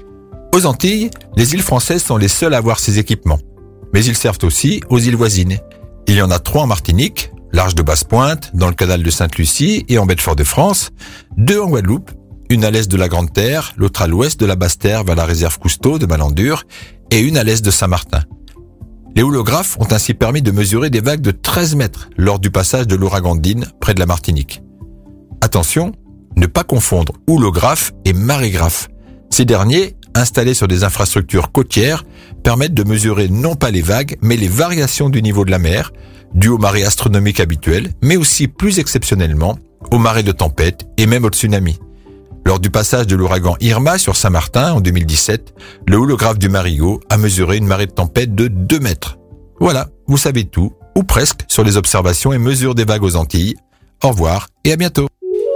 Aux Antilles, les îles françaises sont les seules à avoir ces équipements. Mais ils servent aussi aux îles voisines. Il y en a trois en Martinique, l'Arche de Basse-Pointe, dans le canal de Sainte-Lucie et en baie de Fort-de-France, deux en Guadeloupe, une à l'est de la Grande Terre, l'autre à l'ouest de la Basse-Terre vers la réserve Cousteau de Malandure et une à l'est de Saint-Martin. Les holographes ont ainsi permis de mesurer des vagues de treize mètres lors du passage de l'ouragan Dean près de la Martinique. Attention, ne pas confondre holographe et marégraphe. Ces derniers, installés sur des infrastructures côtières, permettent de mesurer non pas les vagues, mais les variations du niveau de la mer, dues aux marées astronomiques habituelles, mais aussi plus exceptionnellement aux marées de tempête et même aux tsunamis. Lors du passage de l'ouragan Irma sur Saint-Martin en deux mille dix-sept, le holographe du Marigot a mesuré une marée de tempête de deux mètres. Voilà, vous savez tout, ou presque, sur les observations et mesures des vagues aux Antilles. Au revoir et à bientôt.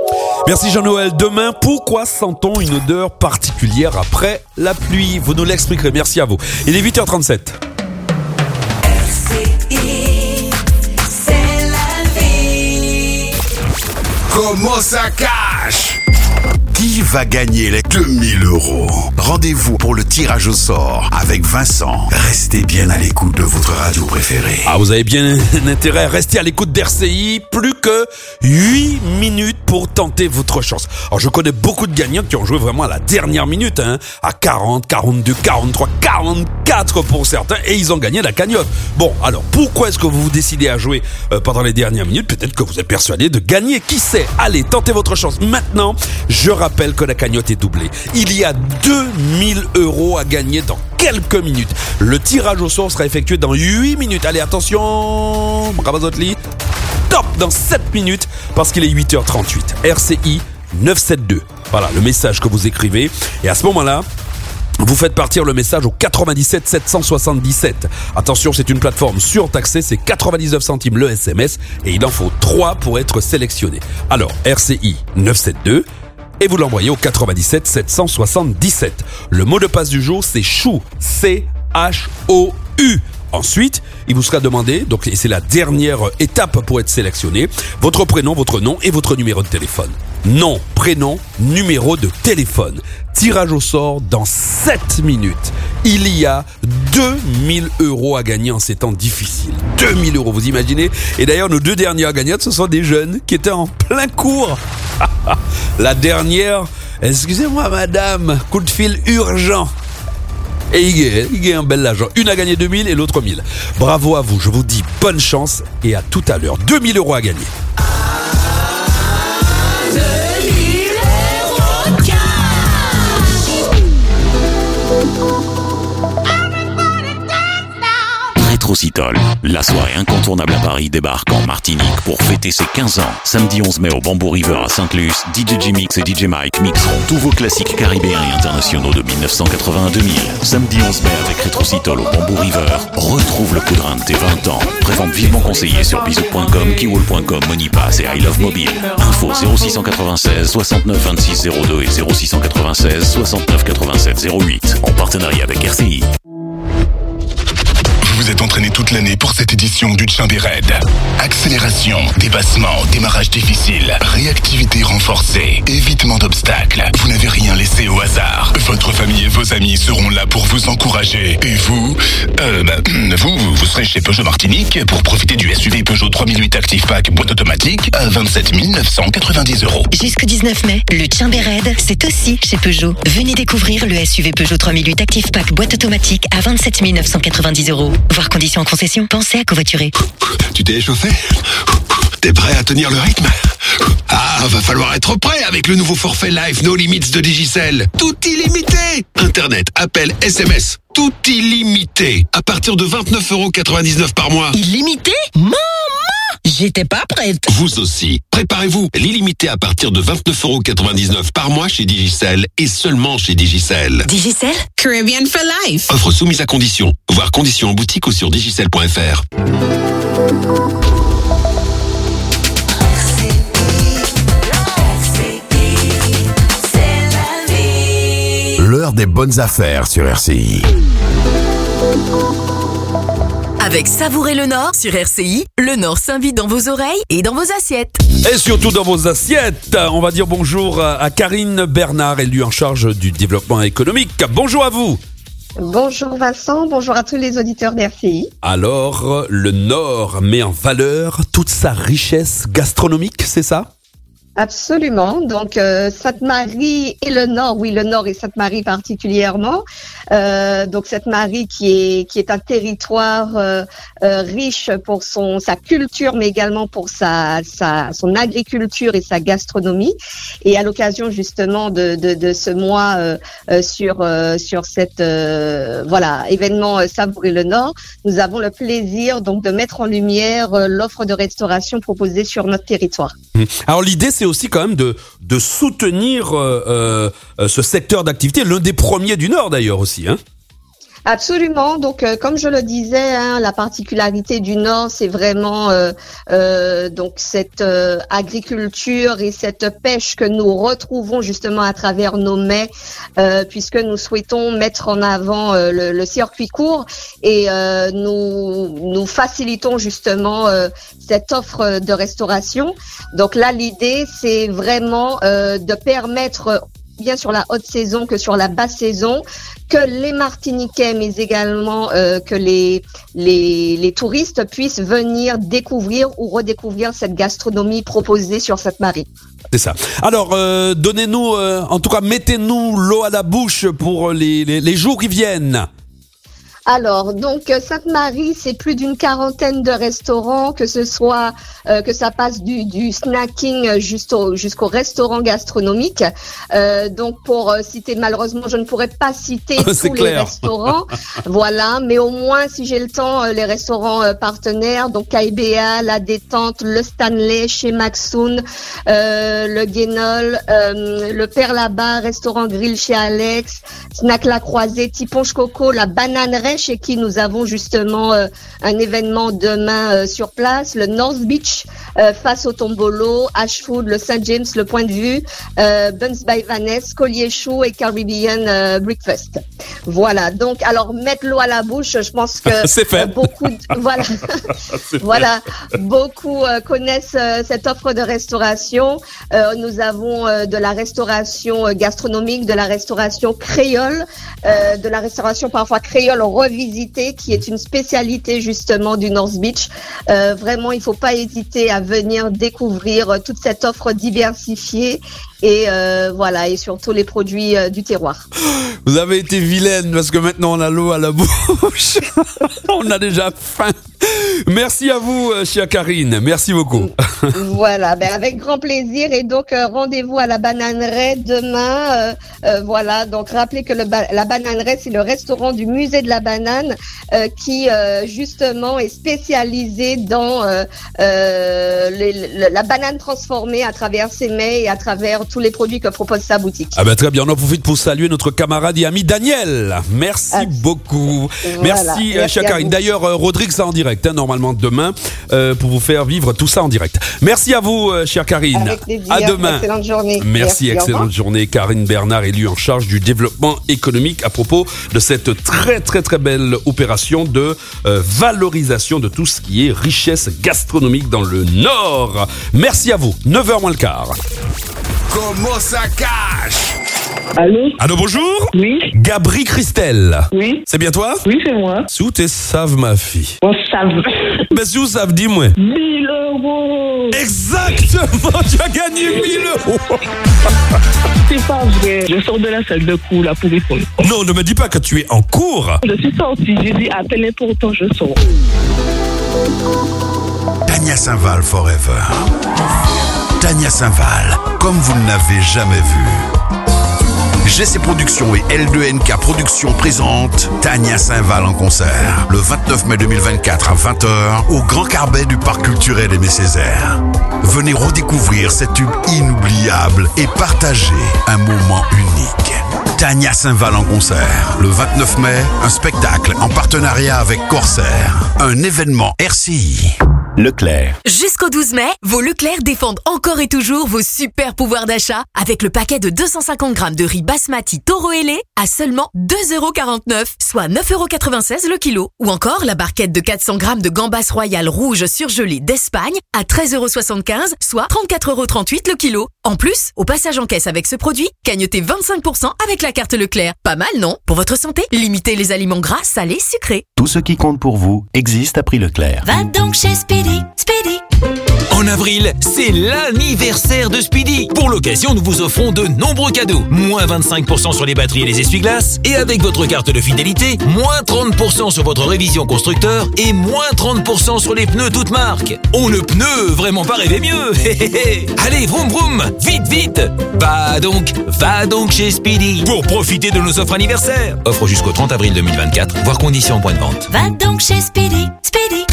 Merci Jean-Noël. Demain, pourquoi sent-on une odeur particulière après la pluie? Vous nous l'expliquerez. Merci à vous. Il est huit heures trente-sept. R C I, c'est la vie. Comment ça cache? Qui va gagner les deux mille euros? Rendez-vous pour le tirage au sort avec Vincent. Restez bien à l'écoute de votre radio préférée. Ah, vous avez bien intérêt à rester à l'écoute d'R C I. Plus que huit minutes pour tenter votre chance. Alors, je connais beaucoup de gagnants qui ont joué vraiment à la dernière minute, hein, à quarante, quarante-deux, quarante-trois, quarante-quatre pour certains, et ils ont gagné la cagnotte. Bon, alors, pourquoi est-ce que vous vous décidez à jouer euh, pendant les dernières minutes? Peut-être que vous êtes persuadé de gagner. Qui sait? Allez, tentez votre chance. Maintenant, je rappelle que la cagnotte est doublée. Il y a deux mille euros à gagner dans quelques minutes. Le tirage au sort sera effectué dans huit minutes. Allez, attention, Brabazotli. Top, dans sept minutes, parce qu'il est huit heures trente-huit. R C I neuf cent soixante-douze. Voilà, le message que vous écrivez. Et à ce moment-là, vous faites partir le message au quatre-vingt-dix-sept sept cent soixante-dix-sept. Attention, c'est une plateforme surtaxée, c'est quatre-vingt-dix-neuf centimes le S M S et il en faut trois pour être sélectionné. Alors, R C I neuf cent soixante-douze et vous l'envoyez au quatre-vingt-dix-sept sept cent soixante-dix-sept. Le mot de passe du jour, c'est chou, C H O U. Ensuite, il vous sera demandé, donc c'est la dernière étape pour être sélectionné, votre prénom, votre nom et votre numéro de téléphone. Nom, prénom, numéro de téléphone. Tirage au sort dans sept minutes. Il y a deux mille euros à gagner en ces temps difficiles. deux mille euros, vous imaginez? Et d'ailleurs, nos deux dernières gagnantes, ce sont des jeunes qui étaient en plein cours. La dernière, excusez-moi madame, coup de fil urgent. Et il gagne, il gagne un bel argent. Une a gagné deux mille et l'autre mille. Bravo à vous, je vous dis bonne chance et à tout à l'heure. deux mille euros à gagner. Rétrocitol, la soirée incontournable à Paris débarque en Martinique pour fêter ses quinze ans. Samedi onze mai au Bamboo River à Sainte-Luce, D J J-Mix et D J Mike mixeront tous vos classiques caribéens et internationaux de dix-neuf cent quatre-vingts à deux mille. Samedi onze mai avec Rétrocitol au Bamboo River, retrouve le coup de rein de tes vingt ans. Prévente vivement conseillée sur bisou point com, kiwall point com, Monipass et I Love Mobile. Info zéro six cent quatre-vingt-seize soixante-neuf vingt-six zéro deux et zéro six cent quatre-vingt-seize soixante-neuf quatre-vingt-sept zéro huit en partenariat avec R C I. Vous êtes entraîné toute l'année pour cette édition du Tchimbe Raid. Accélération, dépassement, démarrage difficile, réactivité renforcée, évitement d'obstacles. Vous n'avez rien laissé au hasard. Votre famille et vos amis seront là pour vous encourager. Et vous, euh, bah, vous, vous serez chez Peugeot Martinique pour profiter du S U V Peugeot trois mille huit Active Pack boîte automatique à vingt-sept mille neuf cent quatre-vingt-dix euros. Jusqu'au dix-neuf mai, le Tchimbe Raid, c'est aussi chez Peugeot. Venez découvrir le S U V Peugeot trois mille huit Active Pack boîte automatique à vingt-sept mille neuf cent quatre-vingt-dix euros. Voir conditions en concession, pensez à covoiturer. Tu t'es échauffé? T'es prêt à tenir le rythme? Ah, va falloir être prêt avec le nouveau forfait Live No Limits de Digicel. Tout illimité. Internet, appel, S M S, tout illimité. À partir de vingt-neuf euros quatre-vingt-dix-neuf par mois. Illimité? Maman! J'étais pas prête. Vous aussi. Préparez-vous. L'illimité à partir de vingt-neuf euros quatre-vingt-dix-neuf par mois chez Digicel et seulement chez Digicel. Digicel? Caribbean for life. Offre soumise à condition. Voir conditions en boutique ou sur digicel point f r. L'heure des bonnes affaires sur R C I. Avec Savourer le Nord sur R C I, le Nord s'invite dans vos oreilles et dans vos assiettes. Et surtout dans vos assiettes. On va dire bonjour à Karine Bernard, élue en charge du développement économique. Bonjour à vous. Bonjour Vincent, bonjour à tous les auditeurs d'R C I. Alors, le Nord met en valeur toute sa richesse gastronomique, c'est ça ? Absolument. Donc, euh, Sainte-Marie et le Nord, oui, le Nord et Sainte-Marie particulièrement. Euh, donc, Sainte-Marie qui est qui est un territoire euh, euh, riche pour son sa culture, mais également pour sa sa son agriculture et sa gastronomie. Et à l'occasion justement de de, de ce mois euh, euh, sur euh, sur cette euh, voilà événement euh, Savourer le Nord, nous avons le plaisir donc de mettre en lumière euh, l'offre de restauration proposée sur notre territoire. Alors l'idée c'est aussi quand même de de soutenir euh, euh, ce secteur d'activité, l'un des premiers du Nord d'ailleurs aussi, hein. Absolument. Donc, euh, comme je le disais, hein, la particularité du Nord, c'est vraiment euh, euh, donc cette euh, agriculture et cette pêche que nous retrouvons justement à travers nos mets, euh, puisque nous souhaitons mettre en avant euh, le, le circuit court et euh, nous nous facilitons justement euh, cette offre de restauration. Donc là, l'idée, c'est vraiment euh, de permettre bien sur la haute saison que sur la basse saison, que les Martiniquais, mais également euh, que les, les les touristes puissent venir découvrir ou redécouvrir cette gastronomie proposée sur Sainte-Marie. C'est ça. Alors, euh, donnez-nous, euh, en tout cas, mettez-nous l'eau à la bouche pour les, les, les jours qui viennent. Alors, donc Sainte-Marie, c'est plus d'une quarantaine de restaurants, que ce soit euh, que ça passe du, du snacking jusqu'au jusqu'au restaurant gastronomique. Euh, donc, pour euh, citer, malheureusement, je ne pourrais pas citer tous clair. les restaurants, voilà. Mais au moins, si j'ai le temps, euh, les restaurants euh, partenaires, donc K B A, La Détente, le Stanley, chez Maxoun, euh, le Guénol, euh, le Père Labat, restaurant Grill chez Alex, Snack La Croisée, Tiponche Coco, la Bananerie, chez qui nous avons justement euh, un événement demain euh, sur place, le North Beach euh, face au Tombolo, Ashfood, le Saint James, le Point de Vue, euh, Buns by Vanessa, Collier Chou et Caribbean euh, Breakfast. Voilà, donc alors mettre l'eau à la bouche, je pense que c'est fait. Euh, beaucoup de, voilà voilà beaucoup euh, connaissent euh, cette offre de restauration. Euh, nous avons euh, de la restauration euh, gastronomique, de la restauration créole, euh, de la restauration parfois créole revisiter, qui est une spécialité justement du North Beach. Euh, vraiment, il ne faut pas hésiter à venir découvrir toute cette offre diversifiée et euh, voilà, et surtout les produits euh, du terroir. Vous avez été vilaine parce que maintenant on a l'eau à la bouche. On a déjà faim. Merci à vous, chère Karine. Merci beaucoup. Voilà, ben avec grand plaisir. Et donc euh, rendez-vous à la Bananeraie demain. Euh, euh, voilà, donc rappelez que le ba- la Bananeraie, c'est le restaurant du musée de la banane euh, qui euh, justement est spécialisé dans euh, euh, les, le- la banane transformée à travers ses mets et à travers tous les produits que propose sa boutique. Ah ben très bien, on en profite pour saluer notre camarade et ami Daniel. Merci ah, beaucoup. Voilà. Merci, Merci chère Karine. D'ailleurs, euh, Rodrigue, ça en direct, hein, normalement demain, euh, pour vous faire vivre tout ça en direct. Merci à vous, euh, chère Karine. Avec plaisir. À demain. Excellente journée. Merci, Merci, excellente journée. Karine Bernard, élue en charge du développement économique à propos de cette très très très belle opération de euh, valorisation de tout ce qui est richesse gastronomique dans le Nord. Merci à vous. neuf heures moins le quart. Comment ça cache? Allô? Allô, bonjour? Oui. Gabri Christelle. Oui. C'est bien toi? Oui, c'est moi. Sous tes saves, ma fille. On savent. Mais si vous savez, dis-moi. mille euros. Exactement, tu as gagné mille euros. C'est pas vrai. Je sors de la salle de cours là pour répondre. Non, ne me dis pas que tu es en cours. Je suis sortie. J'ai dit à peine et pourtant je sors. Tania Saint-Val Forever. Tania Saint-Val, comme vous ne l'avez jamais vu. G C Productions et L deux N K Productions présentent Tania Saint-Val en concert le vingt-neuf mai deux mille vingt-quatre à vingt heures au Grand Carbet du Parc culturel Aimé Césaire. Venez redécouvrir cet tube inoubliable et partager un moment unique. Tania Saint-Val en concert le vingt-neuf mai, un spectacle en partenariat avec Corsair, un événement R C I. Leclerc. Jusqu'au douze mai, vos Leclerc défendent encore et toujours vos super pouvoirs d'achat avec le paquet de deux cent cinquante grammes de riz basmati taureau ailé à seulement deux euros quarante-neuf, soit neuf euros quatre-vingt-seize le kilo. Ou encore la barquette de quatre cents grammes de gambas royales rouges surgelées d'Espagne à treize euros soixante-quinze, soit trente-quatre euros trente-huit le kilo. En plus, au passage en caisse avec ce produit, gagnez vingt-cinq pour cent avec la carte Leclerc. Pas mal, non? Pour votre santé, limitez les aliments gras, salés, sucrés. Tout ce qui compte pour vous existe à prix Leclerc. Va donc chez Speedy. Speedy. En avril, c'est l'anniversaire de Speedy. Pour l'occasion, nous vous offrons de nombreux cadeaux. Moins vingt-cinq pour cent sur les batteries et les essuie-glaces. Et avec votre carte de fidélité, moins trente pour cent sur votre révision constructeur et moins trente pour cent sur les pneus toutes marques. On ne pneu vraiment pas rêver mieux. Allez, vroom vroom, vite vite. Va donc, va donc chez Speedy pour profiter de nos offres anniversaires. Offre jusqu'au trente avril deux mille vingt-quatre, voire conditions en point de vente. Va donc chez Speedy. Speedy.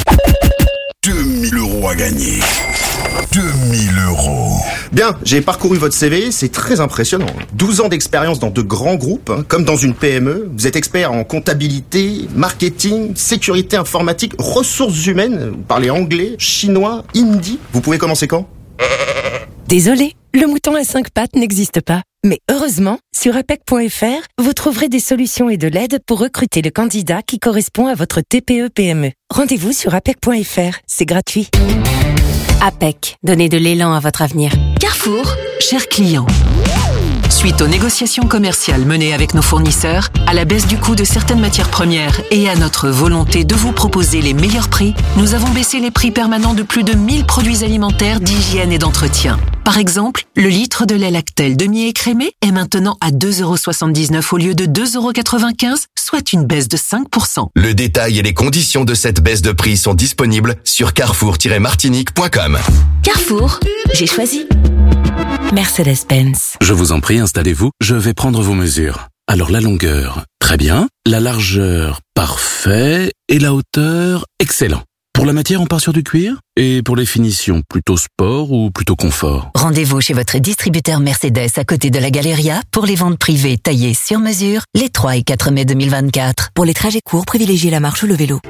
deux mille euros à gagner. deux mille euros. Bien, j'ai parcouru votre C V, c'est très impressionnant. douze ans d'expérience dans de grands groupes, hein, comme dans une P M E. Vous êtes expert en comptabilité, marketing, sécurité informatique, ressources humaines. Vous parlez anglais, chinois, hindi. Vous pouvez commencer quand? Désolé, le mouton à cinq pattes n'existe pas. Mais heureusement, sur A P E C point F R, vous trouverez des solutions et de l'aide pour recruter le candidat qui correspond à votre T P E P M E. Rendez-vous sur A P E C point F R, c'est gratuit. A P E C, donnez de l'élan à votre avenir. Carrefour, chers clients. Suite aux négociations commerciales menées avec nos fournisseurs, à la baisse du coût de certaines matières premières et à notre volonté de vous proposer les meilleurs prix, nous avons baissé les prix permanents de plus de mille produits alimentaires d'hygiène et d'entretien. Par exemple, le litre de lait Lactel demi-écrémé est maintenant à deux euros soixante-dix-neuf au lieu de deux euros quatre-vingt-quinze, soit une baisse de cinq pour cent. Le détail et les conditions de cette baisse de prix sont disponibles sur carrefour tiret martinique point com. Carrefour, j'ai choisi Mercedes-Benz. Je vous en prie, installez-vous, je vais prendre vos mesures. Alors la longueur, très bien. La largeur, parfait. Et la hauteur, excellent. Pour la matière, on part sur du cuir. Et pour les finitions, plutôt sport ou plutôt confort? Rendez-vous chez votre distributeur Mercedes à côté de la Galeria pour les ventes privées taillées sur mesure les trois et quatre mai deux mille vingt-quatre. Pour les trajets courts, privilégiez la marche ou le vélo.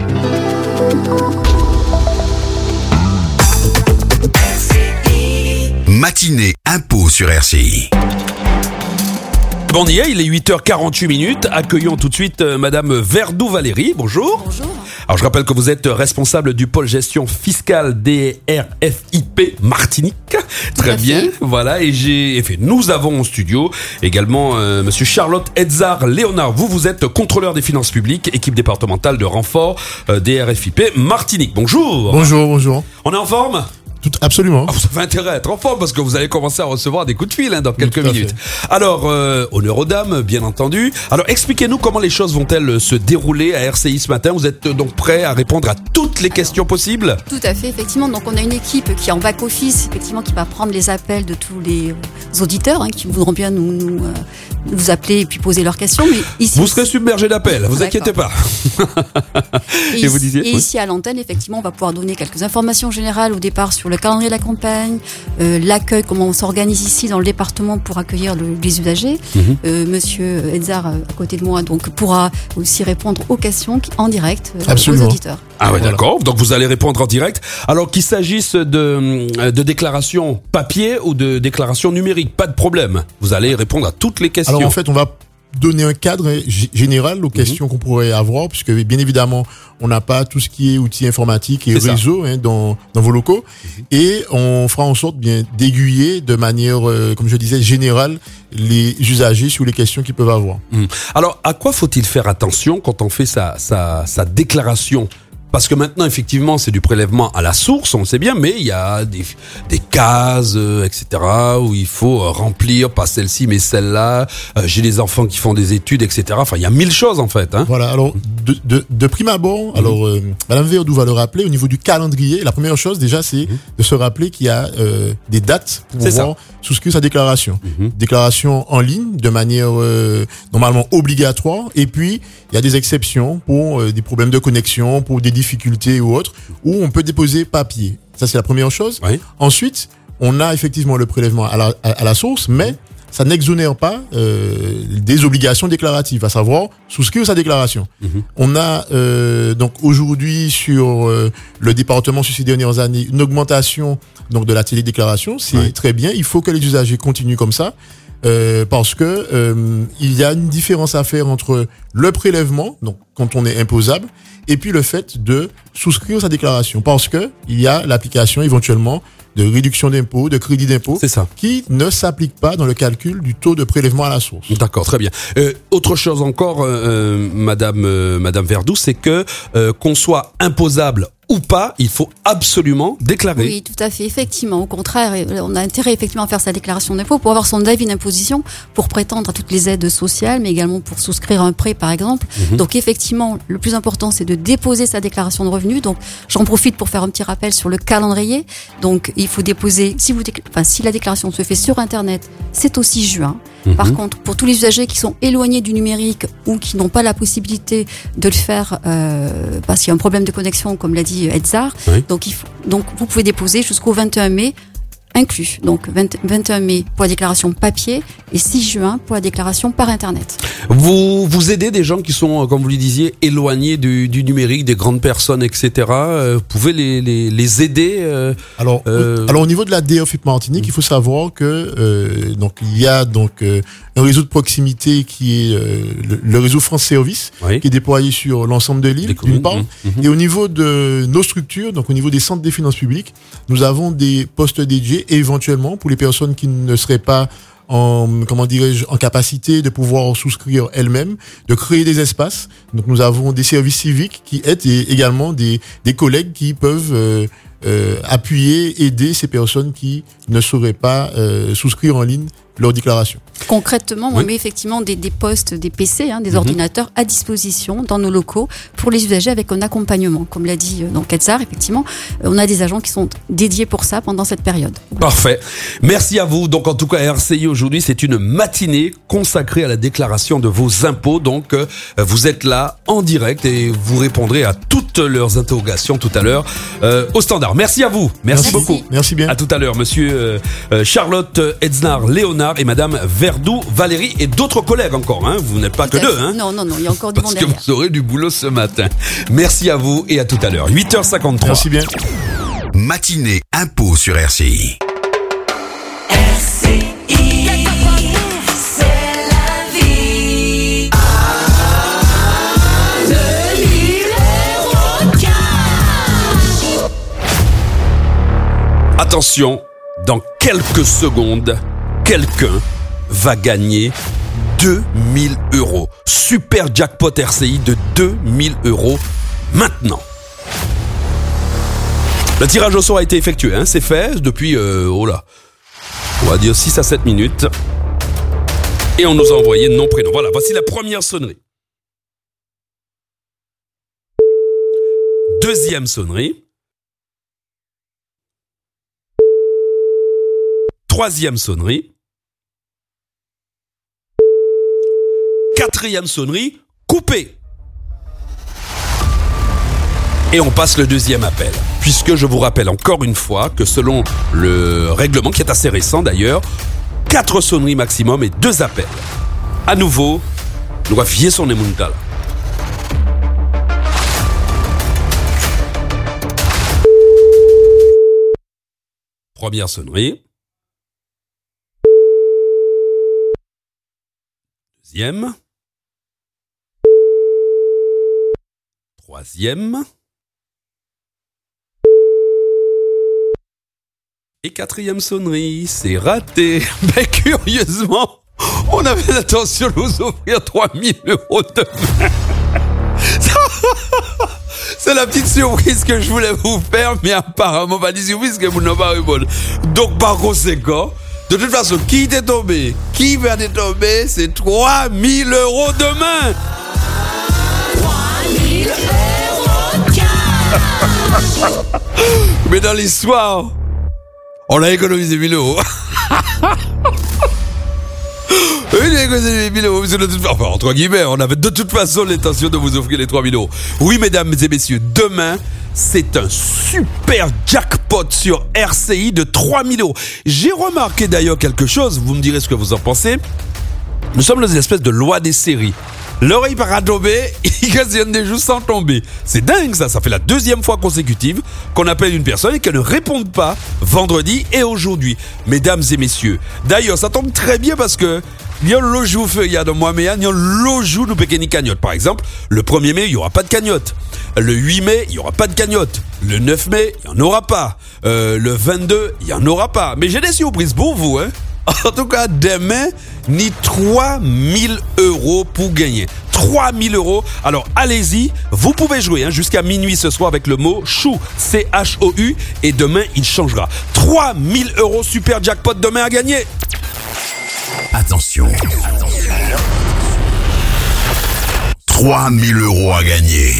Matinée impôt sur R C I. Bon, il est huit heures quarante-huit minutes. Accueillons tout de suite euh, Madame Verdoux Valérie. Bonjour. Bonjour. Alors je rappelle que vous êtes responsable du pôle gestion fiscale D R F I P Martinique. Très bien, voilà. Et j'ai et fait. Nous avons en studio également euh, Monsieur Charlotte Edzard Léonard. Vous, vous êtes contrôleur des finances publiques, équipe départementale de renfort euh, D R F I P Martinique. Bonjour. Bonjour, bonjour. On est en forme? Tout, absolument. Ah, vous avez intérêt à être en forme parce que vous allez commencer à recevoir des coups de fil hein, dans quelques minutes. Fait. Alors, euh, honneur aux dames, bien entendu. Alors, expliquez-nous comment les choses vont-elles se dérouler à R C I ce matin. Vous êtes donc prêts à répondre à toutes les questions possibles? Tout à fait, effectivement. Donc, on a une équipe qui est en back-office, effectivement, qui va prendre les appels de tous les auditeurs hein, qui voudront bien nous, nous, euh, nous appeler et puis poser leurs questions. Mais ici, vous serez submergé d'appels, vous inquiétez pas. et, et ici, vous disiez, et oui. ici, à l'antenne, effectivement, on va pouvoir donner quelques informations générales au départ sur le calendrier de la campagne, euh, l'accueil, comment on s'organise ici dans le département pour accueillir le, les usagers. Mm-hmm. Euh, Monsieur Edzard, à côté de moi, donc pourra aussi répondre aux questions en direct euh, aux auditeurs. Ah ouais, voilà. D'accord. Donc vous allez répondre en direct. Alors qu'il s'agisse de, de déclarations papier ou de déclarations numériques, pas de problème. Vous allez répondre à toutes les questions. Alors en fait, on va donner un cadre g- général aux questions mmh. qu'on pourrait avoir, puisque bien évidemment, on n'a pas tout ce qui est outils informatiques et réseaux hein, dans, dans vos locaux. Mmh. Et on fera en sorte bien d'aiguiller de manière, euh, comme je disais, générale, les usagers sur les questions qu'ils peuvent avoir. Mmh. Alors, à quoi faut-il faire attention quand on fait sa, sa, sa déclaration ? Parce que maintenant, effectivement, c'est du prélèvement à la source, on le sait bien, mais il y a des, des cases, euh, et cetera, où il faut remplir, pas celle-ci, mais celle-là. Euh, j'ai des enfants qui font des études, et cetera. Enfin, il y a mille choses, en fait. Hein. Voilà, alors, de, de, de prime abord, mmh. alors, euh, Madame Verdou va le rappeler, au niveau du calendrier, la première chose, déjà, c'est mmh. de se rappeler qu'il y a euh, des dates pour pouvoir souscrire sa déclaration. Mmh. Déclaration en ligne, de manière euh, normalement obligatoire, et puis, il y a des exceptions pour euh, des problèmes de connexion, pour des difficultés ou autres, où on peut déposer papier. Ça, c'est la première chose. Oui. Ensuite, on a effectivement le prélèvement à la, à, à la source, mais ça n'exonère pas euh, des obligations déclaratives, à savoir souscrire sa déclaration. Mm-hmm. On a euh, donc aujourd'hui sur euh, le département sur ces dernières années une augmentation donc de la télédéclaration. C'est oui. très bien. Il faut que les usagers continuent comme ça. Euh, parce que euh, il y a une différence à faire entre le prélèvement, donc quand on est imposable, et puis le fait de souscrire sa déclaration, parce que il y a l'application éventuellement de réduction d'impôt, de crédit d'impôt, c'est ça, qui ne s'applique pas dans le calcul du taux de prélèvement à la source. D'accord, très bien. Euh, autre chose encore, euh, Madame euh, Madame Verdou, c'est que euh, qu'on soit imposable ou pas, il faut absolument déclarer. Oui, tout à fait, effectivement. Au contraire, on a intérêt effectivement à faire sa déclaration d'impôt pour avoir son avis d'imposition, pour prétendre à toutes les aides sociales, mais également pour souscrire un prêt, par exemple. Mmh. Donc effectivement, le plus important, c'est de déposer sa déclaration de revenus. Donc j'en profite pour faire un petit rappel sur le calendrier. Donc il faut déposer, si, vous décla... enfin, si la déclaration se fait sur Internet, c'est au six juin. Mmh. Par contre, pour tous les usagers qui sont éloignés du numérique ou qui n'ont pas la possibilité de le faire euh, parce qu'il y a un problème de connexion, comme l'a dit Edzard, oui. donc, il faut, donc vous pouvez déposer jusqu'au vingt et un mai inclus. Donc vingt, vingt et un mai pour la déclaration papier et six juin pour la déclaration par Internet. Vous vous aidez des gens qui sont, comme vous le disiez, éloignés du, du numérique, des grandes personnes, et cetera. Euh, vous pouvez les, les, les aider euh, alors, euh... alors au niveau de la D R F I P Martinique, mmh. il faut savoir que euh, donc il y a donc euh, un réseau de proximité qui est euh, le, le réseau France Service, oui. qui est déployé sur l'ensemble de l'île, d'une part. Mmh. Mmh. Et au niveau de nos structures, donc au niveau des centres des finances publiques, nous avons des postes dédiés. Et éventuellement, pour les personnes qui ne seraient pas en, comment dirais-je, en capacité de pouvoir souscrire elles-mêmes, de créer des espaces. Donc, nous avons des services civiques qui aident et également des, des collègues qui peuvent euh, euh, appuyer, aider ces personnes qui ne sauraient pas euh, souscrire en ligne leur déclaration. Concrètement, oui. on met effectivement des, des postes, des P C, hein, des mm-hmm. ordinateurs à disposition dans nos locaux pour les usagers avec un accompagnement. Comme l'a dit donc Edzard, effectivement, on a des agents qui sont dédiés pour ça pendant cette période. Parfait. Merci à vous. Donc en tout cas, à R C I aujourd'hui, c'est une matinée consacrée à la déclaration de vos impôts. Donc euh, vous êtes là en direct et vous répondrez à toutes leurs interrogations tout à l'heure euh, au standard. Merci à vous. Merci, Merci beaucoup. Merci bien. À tout à l'heure, monsieur euh, Charlotte Edzard Léonard et madame Verdou Valérie et d'autres collègues encore, hein. Vous n'êtes pas tout que deux, hein. Non, non, non, il y a encore du Parce monde que derrière. vous aurez du boulot ce matin. Merci à vous et à tout à l'heure. huit heures cinquante-trois. Merci bien. Matinée impôt sur R C I. R C I, c'est la vie. De l'île Attention, dans quelques secondes, quelqu'un va gagner deux mille euros. Super jackpot R C I de deux mille euros maintenant. Le tirage au sort a été effectué, hein, c'est fait depuis, euh, oh là, on va dire six à sept minutes. Et on nous a envoyé nom, prénom. Voilà, voici la première sonnerie. Deuxième sonnerie. Troisième sonnerie. Quatrième sonnerie, coupée. Et on passe le deuxième appel. Puisque je vous rappelle encore une fois que selon le règlement, qui est assez récent d'ailleurs, quatre sonneries maximum et deux appels. À nouveau, nous va fier son émuntal. Première sonnerie. Deuxième. Troisième. Et quatrième sonnerie, c'est raté. Mais curieusement, on avait l'intention de vous offrir trois mille euros demain. C'est la petite surprise que je voulais vous faire, mais apparemment, pas de surprise que vous n'avez pas répondu. Donc, par conséquent, de toute façon, qui t'est tombé? Qui va te tomber? C'est trois mille euros demain. trois mille euros cash. Mais dans l'histoire, on a économisé mille euros. Oui, on a économisé mille euros. Enfin, entre guillemets, on avait de toute façon l'intention de vous offrir les trois mille euros. Oui, mesdames et messieurs, demain, c'est un super jackpot sur R C I de trois mille euros. J'ai remarqué d'ailleurs quelque chose, vous me direz ce que vous en pensez. Nous sommes dans une espèce de loi des séries. L'oreille part à tomber, il occasionne des jours sans tomber. C'est dingue ça, ça fait la deuxième fois consécutive qu'on appelle une personne et qu'elle ne répond pas vendredi et aujourd'hui. Mesdames et messieurs, d'ailleurs ça tombe très bien parce que il y a le jour il y a dans moi mais il y a le jour nous péqueni cagnotte. Par exemple, le premier mai, il n'y aura pas de cagnotte. Le huit mai, il n'y aura pas de cagnotte. Le neuf mai, il n'y en aura pas. Euh, le vingt-deux, il n'y en aura pas. Mais j'ai des surprises pour vous, hein. En tout cas, demain, ni trois mille euros pour gagner. trois mille euros. Alors, allez-y. Vous pouvez jouer hein, jusqu'à minuit ce soir avec le mot chou. C H O U. Et demain, il changera. trois mille euros super jackpot demain à gagner. Attention. trois mille euros à gagner.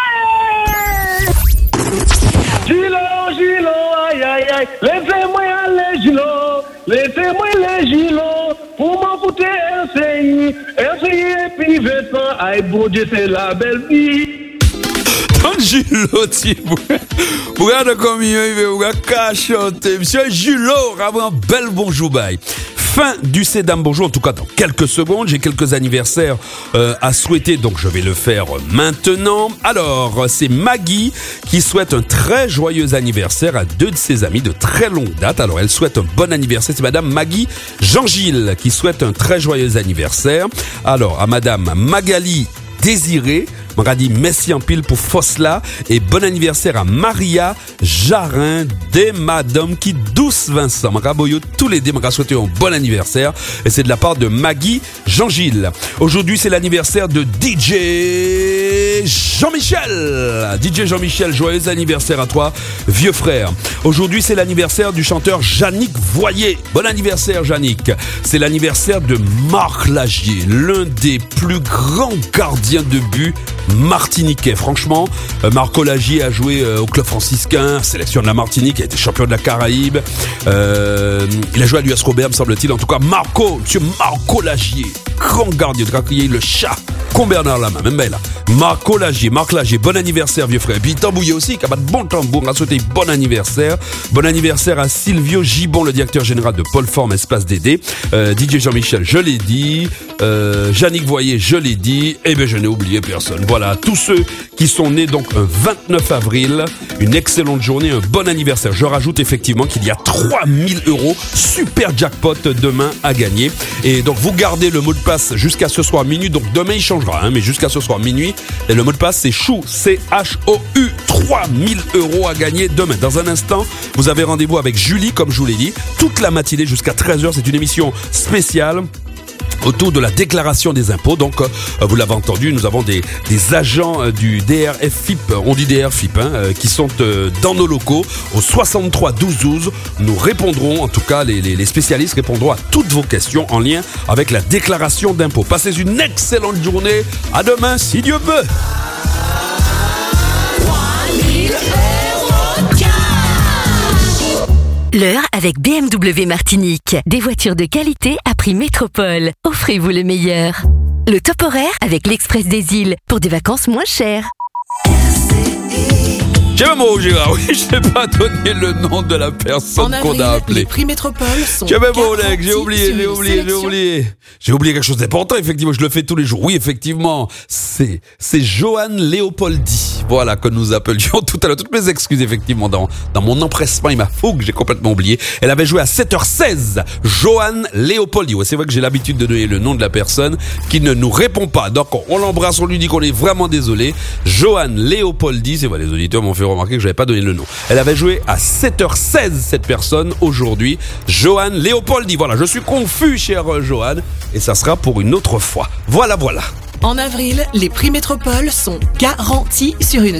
Gilo, Gilo, aïe, aïe, aïe. Laissez-moi aller, Gilo. Laissez-moi les Gilo. Pour m'en foutre, R C I. R C I et puis Vincent. Aïe, bon Dieu, c'est la belle vie. Tant Gilo, tu vous regardez comme il veut, vous regardez cachoter. Monsieur Gilo, vraiment bel bonjour, bye. Fin du C'est Dame Bonjour, en tout cas dans quelques secondes. J'ai quelques anniversaires euh, à souhaiter, donc je vais le faire maintenant. Alors, c'est Maggie qui souhaite un très joyeux anniversaire à deux de ses amis de très longue date. Alors, elle souhaite un bon anniversaire. C'est Madame Maggie Jean-Gilles qui souhaite un très joyeux anniversaire. Alors, à Madame Magali Désiré, on a dit merci en pile pour Fosla et bon anniversaire à Maria Jarin des Madame qui douce Vincent. Maraboyo tous les deux, m'a souhaité un bon anniversaire et c'est de la part de Maggie Jean-Gilles. Aujourd'hui, c'est l'anniversaire de D J Jean-Michel. D J Jean-Michel, joyeux anniversaire à toi, vieux frère. Aujourd'hui, c'est l'anniversaire du chanteur Yannick Voyer. Bon anniversaire, Yannick. C'est l'anniversaire de Marc Lagier, l'un des plus grands gardiens de but martiniquais. Franchement, Marco Lagier a joué au club franciscain, sélection de la Martinique, il a été champion de la Caraïbe. Euh, il a joué à l'U S Robert, me semble-t-il. En tout cas, Marco, monsieur Marco Lagier, grand gardien, de crier le chat, con Bernard Lama, même là. Marco Lagier, Marc Lagier, bon anniversaire, vieux frère. Et puis Tambouillé aussi, qui a pas de bon tambour, on a souhaité bon anniversaire. Bon anniversaire à Silvio Gibon, le directeur général de Pôle Forme Espace Dédé. Euh, D J Jean-Michel, je l'ai dit. Euh, Yannick Voyer, je l'ai dit. Eh ben, je n'ai oublié personne. Voilà, tous ceux qui sont nés donc un vingt-neuf avril, une excellente journée, un bon anniversaire. Je rajoute effectivement qu'il y a trois mille euros super jackpot demain à gagner. Et donc vous gardez le mot de passe jusqu'à ce soir minuit. Donc demain il changera, hein, mais jusqu'à ce soir minuit. Et le mot de passe c'est Chou, C H O U. trois mille euros à gagner demain. Dans un instant, vous avez rendez-vous avec Julie, comme je vous l'ai dit, toute la matinée jusqu'à treize heures. C'est une émission spéciale autour de la déclaration des impôts. Donc, euh, vous l'avez entendu, nous avons des, des agents euh, du D R F I P, on dit D R F I P, hein, euh, qui sont euh, dans nos locaux au soixante-trois douze douze. Nous répondrons, en tout cas, les, les, les spécialistes répondront à toutes vos questions en lien avec la déclaration d'impôts. Passez une excellente journée. À demain, si Dieu veut. L'heure avec B M W Martinique. Des voitures de qualité à prix métropole. Offrez-vous le meilleur. Le top horaire avec l'Express des îles pour des vacances moins chères. J'ai même mot, Gérard. Oui, je n'ai pas donné le nom de la personne qu'on a appelée. Les prix métropole sont j'ai même mot, Oleg. J'ai oublié, j'ai oublié, j'ai oublié. J'ai oublié quelque chose d'important, effectivement. Je le fais tous les jours. Oui, effectivement. C'est, c'est Joanne Léopoldi. Voilà, que nous appelions tout à l'heure. Toutes mes excuses, effectivement. Dans, dans mon empressement, il m'a fougue. J'ai complètement oublié. Elle avait joué à sept heures seize. Joanne Léopoldi. Ouais, c'est vrai que j'ai l'habitude de donner le nom de la personne qui ne nous répond pas. Donc, on l'embrasse, on lui dit qu'on est vraiment désolé. Joanne Léopoldi. C'est vrai, les auditeurs m'ont fait remarquer que je n'avais pas donné le nom. Elle avait joué à sept heures seize, cette personne, aujourd'hui. Joanne Léopoldi. Voilà, je suis confus, chère Joanne. Et ça sera pour une autre fois. Voilà, voilà. En avril, les prix métropole sont garantis sur une